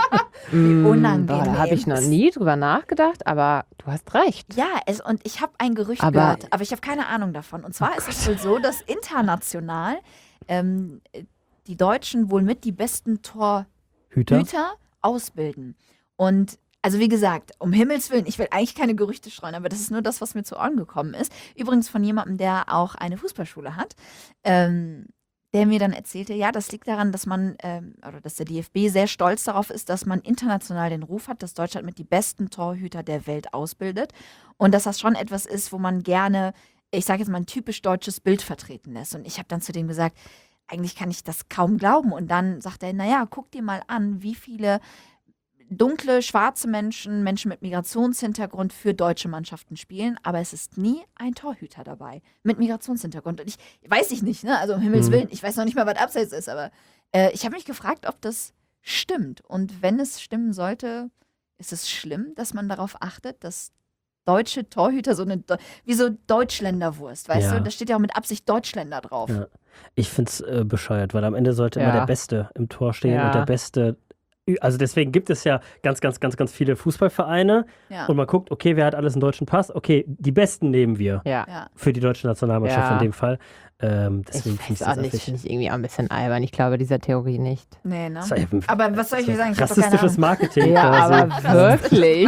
Mm, unangenehm. Boah, da habe ich noch nie drüber nachgedacht, aber du hast recht. Ja, es, und ich habe ein Gerücht Aber- gehört, aber ich habe keine Ahnung davon. Und zwar Oh ist es wohl so, dass international ähm, die Deutschen wohl mit die besten Torhüter Hüter. ausbilden. Und also wie gesagt, um Himmels Willen, ich will eigentlich keine Gerüchte streuen, aber das ist nur das, was mir zu Ohren gekommen ist. Übrigens von jemandem, der auch eine Fußballschule hat, ähm, der mir dann erzählte, ja, das liegt daran, dass man, ähm, oder dass der D F B sehr stolz darauf ist, dass man international den Ruf hat, dass Deutschland mit die besten Torhüter der Welt ausbildet. Und dass das schon etwas ist, wo man gerne, ich sage jetzt mal, ein typisch deutsches Bild vertreten lässt. Und ich habe dann zu dem gesagt, eigentlich kann ich das kaum glauben. Und dann sagt er, naja, guck dir mal an, wie viele dunkle, schwarze Menschen, Menschen mit Migrationshintergrund für deutsche Mannschaften spielen, aber es ist nie ein Torhüter dabei mit Migrationshintergrund. Und ich weiß ich nicht, ne? Also um Himmels Mhm. Willen, ich weiß noch nicht mal, was abseits ist, aber äh, ich habe mich gefragt, ob das stimmt. Und wenn es stimmen sollte, ist es schlimm, dass man darauf achtet, dass deutsche Torhüter so eine, Deu- wie so Deutschländerwurst, weißt Ja. du? Da steht ja auch mit Absicht Deutschländer drauf. Ja. Ich finde es äh, bescheuert, weil am Ende sollte immer Ja. der Beste im Tor stehen Ja. und der Beste. Also deswegen gibt es ja ganz, ganz, ganz, ganz viele Fußballvereine Ja. und man guckt, okay, wer hat alles einen deutschen Pass? Okay, die Besten nehmen wir Ja. Ja. für die deutsche Nationalmannschaft Ja. in dem Fall. Ähm, deswegen Ich finde ich weiß das auch nicht, affig. finde ich irgendwie auch ein bisschen albern. Ich glaube dieser Theorie nicht. Nee, ne? Das ist eben- Aber was soll ich das dir ist sagen? Ich hab doch keine rassistisches Ahnung. Marketing Ja, quasi. aber wirklich.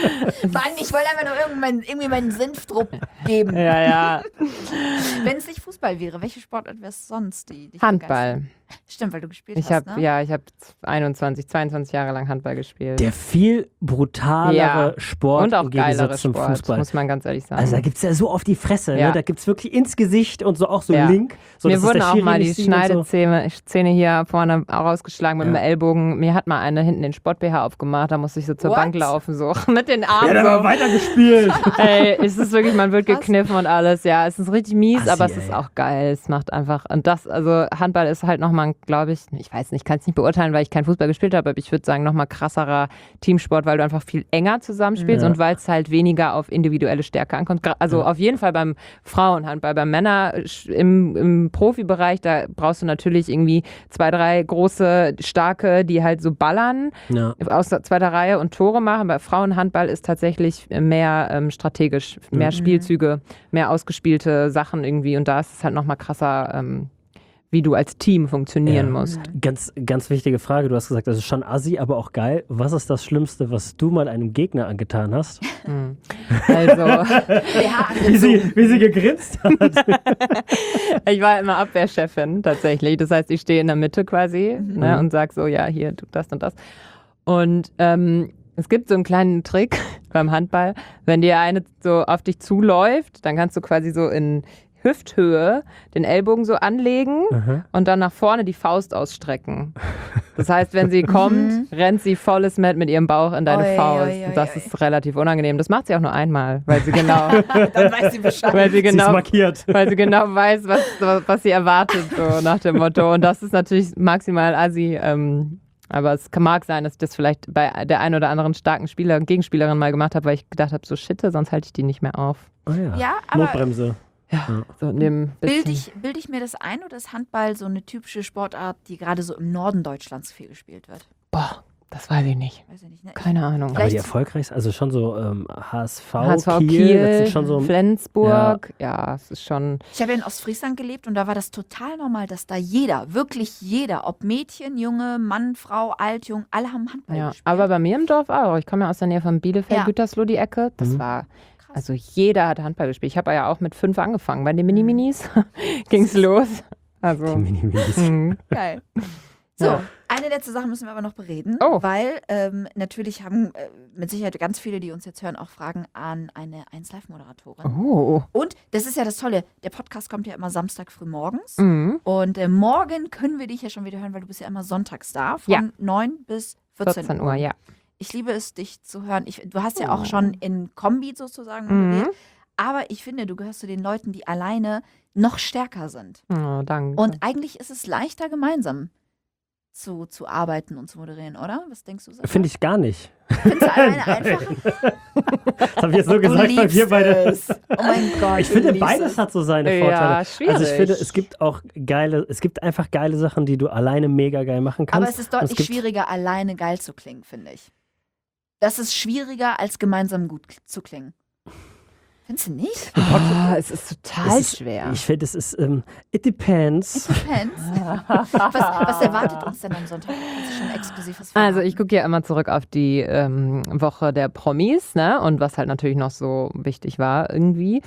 Mann, ich wollte einfach nur irgendwann, irgendwie meinen Senfdruck geben. Ja, ja. Wenn es nicht Fußball wäre, welche Sportart wäre es sonst? Die dich Handball. begeistert? Stimmt, weil du gespielt Ich hast, habe ne? ja, ich habe einundzwanzig, zweiundzwanzig Jahre lang Handball gespielt. Der viel brutalere Ja. Sport Und auch im geilere Gegensatz zum Sport, Fußball. muss man ganz ehrlich sagen. Also da gibt es ja so auf die Fresse, Ja. ne? Da gibt es wirklich ins Gesicht und so auch so Ja. Link. So, Mir dass es wurden der auch Schiri mal die nicht sieht und so. Schneidezähne Zähne hier vorne rausgeschlagen mit Ja. dem Ellbogen. Mir hat mal eine hinten den Sport-B H aufgemacht, da musste ich so zur What? Bank laufen, so mit den Ja, Armen. der war so. weitergespielt. Ey, es ist wirklich, man wird Krass. gekniffen und alles. Ja, es ist richtig mies, Assi, aber es ist ey. auch geil. Es macht einfach, und das, also Handball ist halt nochmal, glaube ich, ich weiß nicht, kann es nicht beurteilen, weil ich keinen Fußball gespielt habe, aber ich würde sagen, nochmal krasserer Teamsport, weil du einfach viel enger zusammenspielst Ja. und weil es halt weniger auf individuelle Stärke ankommt. Gra- Also Ja. auf jeden Fall beim Frauenhandball, beim Männer sch- im, im Profibereich, da brauchst du natürlich irgendwie zwei, drei große, starke, die halt so ballern Ja. aus der zweiter Reihe und Tore machen. Bei Frauenhandball ist tatsächlich mehr ähm, strategisch, mehr Mhm. Spielzüge, mehr ausgespielte Sachen irgendwie. Und da ist es halt nochmal krasser, ähm, wie du als Team funktionieren Ja. musst. Ganz, ganz wichtige Frage. Du hast gesagt, das ist schon assi, aber auch geil. Was ist das Schlimmste, was du mal einem Gegner angetan hast? Mhm. Also, B H Wie sie, wie sie gegrinst hat. ich war immer Abwehrchefin tatsächlich. Das heißt, ich stehe in der Mitte quasi Mhm. ne, und sag so, ja, hier, tu das und das. Und ähm, es gibt so einen kleinen Trick beim Handball. Wenn dir eine so auf dich zuläuft, dann kannst du quasi so in Hüfthöhe den Ellbogen so anlegen Aha. und dann nach vorne die Faust ausstrecken. Das heißt, wenn sie kommt, rennt sie volles Met mit ihrem Bauch in deine Oi, Faust. oi, oi, Und das oi. ist relativ unangenehm. Das macht sie auch nur einmal, weil sie genau, Dann weiß sie Bescheid. weil sie Sie ist genau, markiert. weil sie genau weiß, was, was sie erwartet, so nach dem Motto. Und das ist natürlich maximal assi. Ähm, aber es kann- mag sein, dass ich das vielleicht bei der einen oder anderen starken Spieler, Gegenspielerin mal gemacht habe, weil ich gedacht habe, so Shitte, sonst halte ich die nicht mehr auf. Oh ja. Ja, aber Notbremse. So in dem bilde bisschen- ich, bild ich mir das ein oder ist Handball so eine typische Sportart, die gerade so im Norden Deutschlands viel gespielt wird? Boah, Das weiß ich nicht. Weiß ich nicht, ne? Keine Ahnung. Aber die erfolgreichsten, also schon so ähm, H S V, H S V Kiel, Kiel, das sind schon so. Flensburg, ja. ja, es ist schon. Ich habe ja in Ostfriesland gelebt und da war das total normal, dass da jeder, wirklich jeder, ob Mädchen, Junge, Mann, Frau, alt, jung, alle haben Handball Ja, gespielt. aber bei mir im Dorf auch. Ich komme ja aus der Nähe von Bielefeld, Ja. Gütersloh, die Ecke. Das Mhm. war, Krass. also jeder hat Handball gespielt. Ich habe ja auch mit fünf angefangen. Bei den Mini-Minis ging's los. Die Also, Minimis. mhm. Geil. So, Ja. eine letzte Sache müssen wir aber noch bereden, Oh. weil ähm, natürlich haben äh, mit Sicherheit ganz viele, die uns jetzt hören, auch Fragen an eine eins Live-Moderatorin. Oh. Und das ist ja das Tolle, der Podcast kommt ja immer Samstag früh morgens. Mhm. Und äh, morgen können wir dich ja schon wieder hören, weil du bist ja immer sonntags da, von Ja. neun bis vierzehn, vierzehn Uhr, ja. Ich liebe es, dich zu hören. Ich, du hast ja auch schon in Kombi sozusagen moderiert. Mhm. Aber ich finde, du gehörst zu den Leuten, die alleine noch stärker sind. Oh, danke. Und eigentlich ist es leichter, gemeinsam zu, zu arbeiten und zu moderieren, oder? Was denkst du? Sascha? Finde ich gar nicht. Findest du alleine Nein. einfacher? Das habe ich jetzt so Du gesagt, weil wir liebst beide. es. Oh mein Gott. Ich du finde, liebst beides es. hat so seine Ja, Vorteile. schwierig. Also ich finde, es gibt auch geile, es gibt einfach geile Sachen, die du alleine mega geil machen kannst. Aber es ist Und deutlich gibt- schwieriger, alleine geil zu klingen, finde ich. Das ist schwieriger, als gemeinsam gut zu klingen. Findest du nicht? Ah, es ist total es ist, schwer. Ich finde, es ist, ähm, it depends. Depends. was, was erwartet uns denn am Sonntag? Kannst du schon exklusiv was verraten? Also ich gucke ja immer zurück auf die ähm, Woche der Promis, ne? Und was halt natürlich noch so wichtig war irgendwie.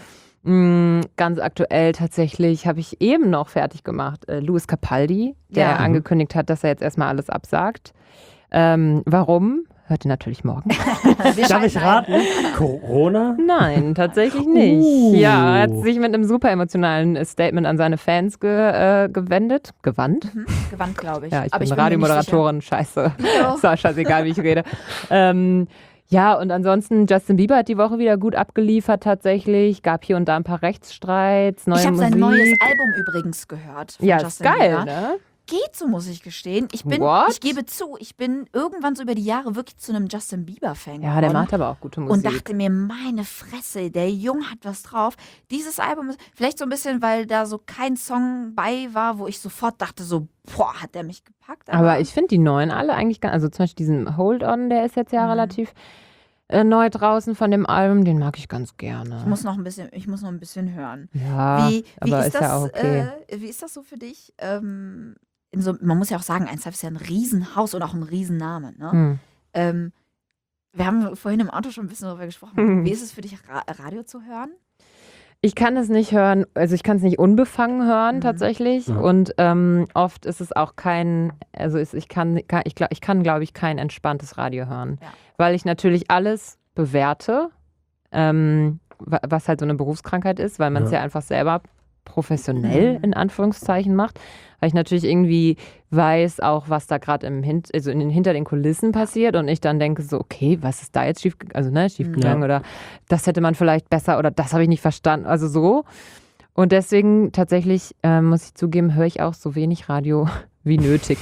Mm, ganz aktuell tatsächlich habe ich eben noch fertig gemacht. Äh, Louis Capaldi, der Ja. angekündigt hat, dass er jetzt erstmal alles absagt. Ähm, warum? Hört ihr natürlich morgen. Wir Darf ich schalten raten? Corona? Nein, tatsächlich nicht. Uh. Ja, er hat sich mit einem super emotionalen Statement an seine Fans ge äh, gewendet. Gewandt? ein. Mhm. Gewandt, glaube ich. Ja, ich Aber bin ich bin mir nicht Radiomoderatorin, scheiße. sicher. Ja. Ist auch scheißegal, wie ich rede. ähm, ja, und ansonsten, Justin Bieber hat die Woche wieder gut abgeliefert tatsächlich. Gab hier und da ein paar Rechtsstreits, neue Ich habe Musik. sein neues Album übrigens gehört. Von Ja, ist Justin geil, Bieber. ne? Geht so, muss ich gestehen. Ich bin, What? ich gebe zu, ich bin irgendwann so über die Jahre wirklich zu einem Justin Bieber-Fan Ja, der geworden. macht aber auch gute Musik. Und dachte mir, meine Fresse, der Junge hat was drauf. Dieses Album ist vielleicht so ein bisschen, weil da so kein Song bei war, wo ich sofort dachte so, boah, hat der mich gepackt. Aber ich finde die neuen alle eigentlich ganz, also zum Beispiel diesen Hold On, der ist jetzt ja Mhm. relativ äh, neu draußen von dem Album, den mag ich ganz gerne. Ich muss noch ein bisschen, ich muss noch ein bisschen hören. ja, Wie, wie, aber ist ist das, ja auch okay. äh, wie ist das so für dich? Ähm, in so, man muss ja auch sagen, eins Live ist ja ein Riesenhaus und auch ein Riesenname. Ne? Hm. Ähm, wir haben vorhin im Auto schon ein bisschen darüber gesprochen. Mhm. Wie ist es für dich, Ra Radio zu hören? Ich kann es nicht hören, also ich kann es nicht unbefangen hören Mhm. tatsächlich. Ja. Und ähm, oft ist es auch kein, also es, ich kann, kann ich, glaub, ich kann, glaube ich, kein entspanntes Radio hören. Ja. Weil ich natürlich alles bewerte, ähm, wa- was halt so eine Berufskrankheit ist, weil man es Ja. ja. einfach selber professionell Mhm. in Anführungszeichen macht. Weil ich natürlich irgendwie weiß auch, was da gerade im Hin also in den, hinter den Kulissen passiert und ich dann denke so, okay, was ist da jetzt schief, also ne, schiefgegangen Ja. oder das hätte man vielleicht besser oder das habe ich nicht verstanden, also so. Und deswegen tatsächlich, ähm, muss ich zugeben, höre ich auch so wenig Radio wie nötig.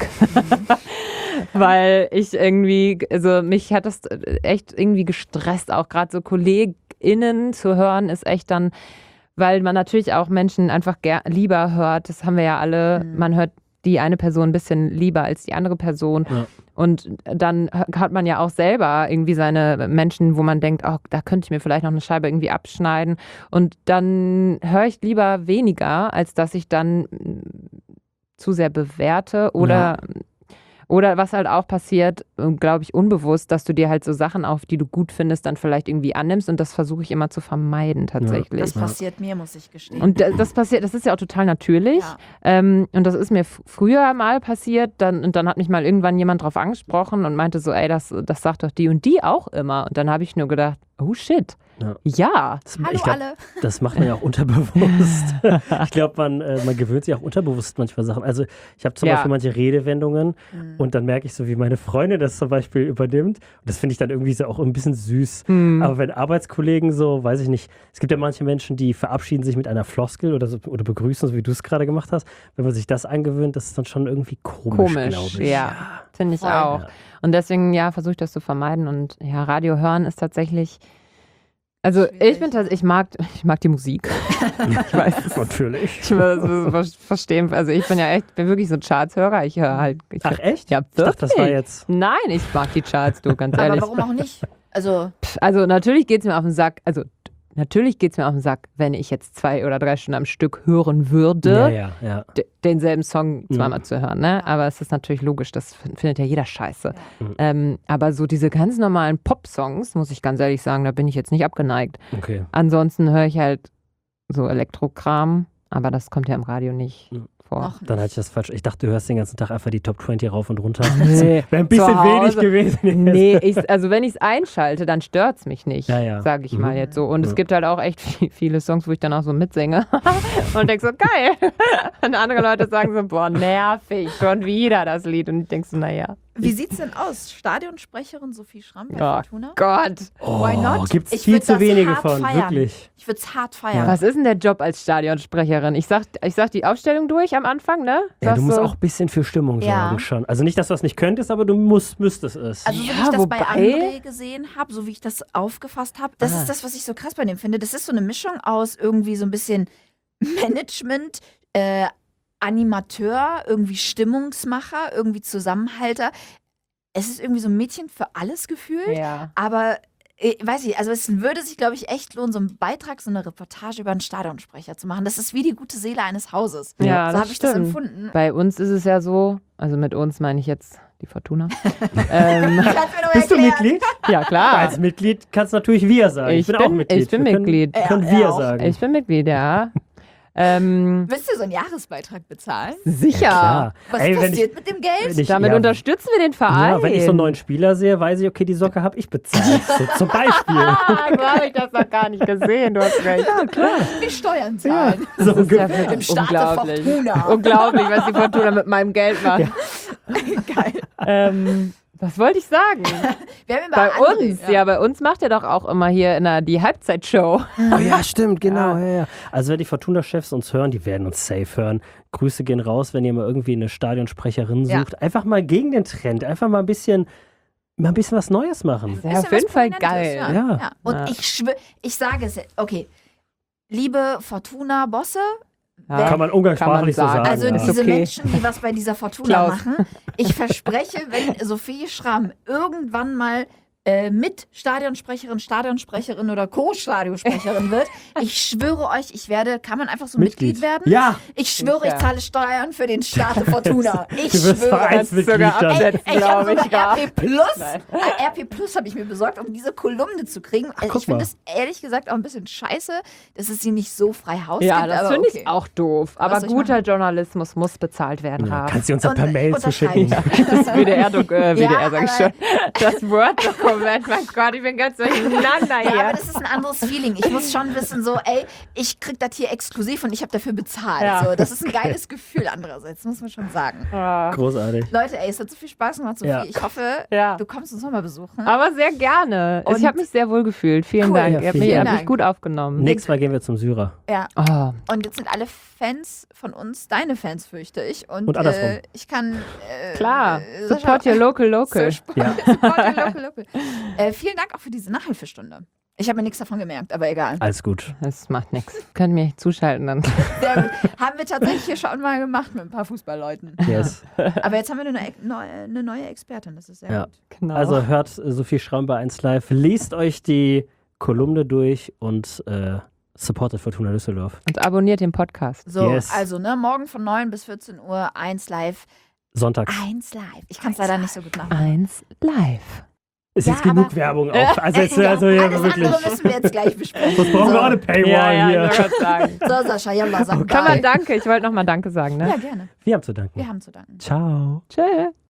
Weil ich irgendwie, also mich hat das echt irgendwie gestresst, auch gerade so KollegInnen zu hören, ist echt dann, weil man natürlich auch Menschen einfach ger- lieber hört, das haben wir ja alle, Mhm. man hört die eine Person ein bisschen lieber als die andere Person. Ja. Und dann hat man ja auch selber irgendwie seine Menschen, wo man denkt, oh, da könnte ich mir vielleicht noch eine Scheibe irgendwie abschneiden. Und dann höre ich lieber weniger, als dass ich dann mm, zu sehr bewerte oder Ja. Oder was halt auch passiert, glaube ich, unbewusst, dass du dir halt so Sachen auf, die du gut findest, dann vielleicht irgendwie annimmst. Und das versuche ich immer zu vermeiden tatsächlich. Das Ja. passiert mir, muss ich gestehen. Und da- das passiert, das ist ja auch total natürlich. Ja. Ähm, und das ist mir f- früher mal passiert. Dann, und dann hat mich mal irgendwann jemand drauf angesprochen und meinte so, ey, das, das sagt doch die und die auch immer. Und dann habe ich nur gedacht, oh shit. Ja. Ja. Das, Hallo ich glaub, alle. das macht man ja auch unterbewusst. Ich glaube, man, äh, man gewöhnt sich auch unterbewusst manchmal Sachen. Also ich habe zum Ja. Beispiel manche Redewendungen Mhm. und dann merke ich so, wie meine Freundin das zum Beispiel übernimmt. Und das finde ich dann irgendwie so auch ein bisschen süß. Hm. Aber wenn Arbeitskollegen so, weiß ich nicht, es gibt ja manche Menschen, die verabschieden sich mit einer Floskel oder, so, oder begrüßen, so wie du es gerade gemacht hast. Wenn man sich das angewöhnt, das ist dann schon irgendwie komisch, Komisch, glaube ich. ja. Finde ich Voll. auch. Ja. Und deswegen, ja, versuche ich das zu vermeiden. Und ja, Radio hören ist tatsächlich Also Schwierig. ich bin tatsächlich, ich mag, ich mag die Musik. Ich weiß es. Natürlich. Ich will das verstehen. Also ich bin ja echt, bin wirklich so ein Chartshörer. Ich höre halt. Ich Ach echt? Ja, Ich dachte, das war jetzt... Nein, ich mag die Charts, du, ganz Aber ehrlich. warum auch nicht? Also, Pff, Also natürlich geht es mir auf den Sack, also natürlich geht es mir auf den Sack, wenn ich jetzt zwei oder drei Stunden am Stück hören würde, Ja, ja, ja. d- denselben Song zweimal Mhm. zu hören. Ne? Aber es ist natürlich logisch, das fin- findet ja jeder scheiße. Mhm. Ähm, aber so diese ganz normalen Pop-Songs, muss ich ganz ehrlich sagen, da bin ich jetzt nicht abgeneigt. Okay. Ansonsten höre ich halt so Elektrokram, aber das kommt ja im Radio nicht Mhm. vor. noch nicht. Dann hatte ich das falsch. Ich dachte, du hörst den ganzen Tag einfach die Top zwanzig rauf und runter. Nee. Wäre ein bisschen Zu wenig Hause- gewesen. Nee, ich, also wenn ich es einschalte, dann stört es mich nicht, Ja, ja. sage ich Mhm. mal jetzt so. Und Ja. es gibt halt auch echt viel, viele Songs, wo ich dann auch so mitsinge und denke so, geil. Und andere Leute sagen so, boah, nervig, schon wieder das Lied. Und ich denke so, naja, Wie sieht's denn aus? Stadionsprecherin Sophie Schramm bei Ja. Fortuna? Gott. Oh, Why not? gibt's Ich viel würd zu das wenige hart von, feiern. wirklich. Ich würde es hart feiern. Was ist denn der Job als Stadionsprecherin? Ich sag, ich sag die Aufstellung durch am Anfang, ne? Ja, Sagst du musst so, auch ein bisschen für Stimmung Ja. sorgen schon. Also nicht, dass du das nicht könntest, aber du musst, müsstest es. Also so Ja, wie ich das bei wobei- André gesehen habe, so wie ich das aufgefasst habe, das Ah. ist das, was ich so krass bei dem finde. Das ist so eine Mischung aus irgendwie so ein bisschen Management, äh, Animateur, irgendwie Stimmungsmacher, irgendwie Zusammenhalter. Es ist irgendwie so ein Mädchen für alles gefühlt, Ja. aber äh, weiß ich, also es würde sich, glaube ich, echt lohnen, so einen Beitrag, so eine Reportage über einen Stadionsprecher zu machen. Das ist wie die gute Seele eines Hauses. Ja, so das habe ich das stimmt. empfunden. Bei uns ist es ja so, also mit uns meine ich jetzt die Fortuna. ähm, Kannst mir doch Bist du erklären. Mitglied? ja, klar. Als Mitglied kannst du natürlich wir sagen. Ich, Ich bin, bin- auch Mitglied. ich bin wir können, Mitglied. Wir können Ja, er wir auch. sagen. Ich bin Mitglied, ja. ähm, Willst du so einen Jahresbeitrag bezahlen? sicher. Ja, klar. Was Ey, wenn ich, passiert mit dem Geld? wenn ich, Damit ja, unterstützen wir den Verein. ja, wenn ich so einen neuen Spieler sehe, weiß ich, okay, die Socke habe ich bezahlt. So, zum Beispiel. Ah, so habe ich das noch gar nicht gesehen, du hast recht. Ja, klar. Die Steuern zahlen. So Das ist ja ungefähr. Im Staate unglaublich. Fortuna. Unglaublich, was die Fortuna mit meinem Geld macht. Ja. Geil. Ähm, was wollte ich sagen? Wir haben über Bei André, uns, ja. bei uns macht er doch auch immer hier in der, die Halbzeitshow. Oh ja, stimmt, genau. Ja. Ja. Ja, Also wenn die Fortuna-Chefs uns hören, die werden uns safe hören. Grüße gehen raus, wenn ihr mal irgendwie eine Stadionsprecherin Ja. sucht. Einfach mal gegen den Trend, einfach mal ein bisschen, mal ein bisschen was Neues machen. Ja, Bisschen auf jeden was Fall Prominentes, geil. Ja. Ja. Ja. Und Ja. ich schwöre, ich sage es, okay, liebe Fortuna-Bosse, Ja. Kann man umgangssprachlich so Kann man sagen. sagen. also ja. Ist diese okay. Menschen, die was bei dieser Fortuna Klaus. machen, ich verspreche, wenn Sophie Schramm irgendwann mal äh, mit Stadionsprecherin, Stadionsprecherin oder Co-Stadionsprecherin wird, ich schwöre euch, ich werde, kann man einfach so Mitglied, werden? Ja, Ich schwöre, ich Sicher. zahle Steuern für den Staate Fortuna. Ich du wirst schwöre. Vereinsmitglied sogar dann. absetzen. Ey, ich habe glaub ich, sogar ja. R P Plus. Nein. Äh, R P Plus habe ich mir besorgt, um diese Kolumne zu kriegen. Also guck ich finde mal. es ehrlich gesagt auch ein bisschen scheiße, dass es sie nicht so frei Haus Ja, gibt. das aber finde okay. ich auch doof. Aber soll ich guter Journalismus muss bezahlt werden, Ja, Raf. kannst du uns dann per Und- Mail unterschreiben. zuschicken? Das W D R, äh, W D R Ja, sag ich aber- schon. Das Word-Dokument, mein Gott, ich bin ganz durcheinander Ja, hier. aber das ist ein anderes Feeling. Ich muss schon wissen, so, ey, ich krieg das hier exklusiv und ich habe dafür bezahlt. Ja. So, das ist ein geiles Gefühl andererseits, muss man schon sagen. Ah. Großartig. Leute, ey, es hat so viel Spaß gemacht, Sophie. Ja. Ich hoffe, Ja. du kommst uns nochmal besuchen. Aber sehr gerne. Und- ich habe mich sehr wohl gefühlt. Vielen Cool. Dank. Ja, ihr habt vielen mich, ihr habt Dank. mich gut aufgenommen. Nächstes Mal gehen wir zum Syrer. Ja. Oh, Und jetzt sind alle Fans von uns deine Fans, fürchte ich. Und, Und andersrum. Äh, ich kann. Äh, klar. äh, Support your local local. Support, Ja. support your local local. Äh, vielen Dank auch für diese Nachhilfestunde. Ich habe mir nichts davon gemerkt, aber egal. Alles gut. Das macht nichts. Könnt mir zuschalten dann. Sehr gut. Haben wir tatsächlich hier schon mal gemacht mit ein paar Fußballleuten. Yes. Aber jetzt haben wir eine, neue- eine neue Expertin, das ist sehr Ja. gut. Genau. Also hört äh, Sophie Schramm bei eins Live, lest euch die Kolumne durch und äh, supportet Fortuna Düsseldorf. und abonniert den Podcast. So, Yes. also, ne, morgen von neun bis vierzehn Uhr, eins live. Sonntags. eins live. Ich kann es leider nicht so gut machen. Eins live. Ist Ja, jetzt genug aber- Werbung auch. Also jetzt, Ja, also hier alles wirklich. andere müssen wir jetzt gleich besprechen. Was brauchen so. wir auch eine Paywall hier? ich wollte gerade sagen. So, Sascha, ja, sag Kann man bye. danke. Ich wollte nochmal Danke sagen, ne? Ja, gerne. Wir haben zu danken. Wir haben zu danken. Ciao. Tschö.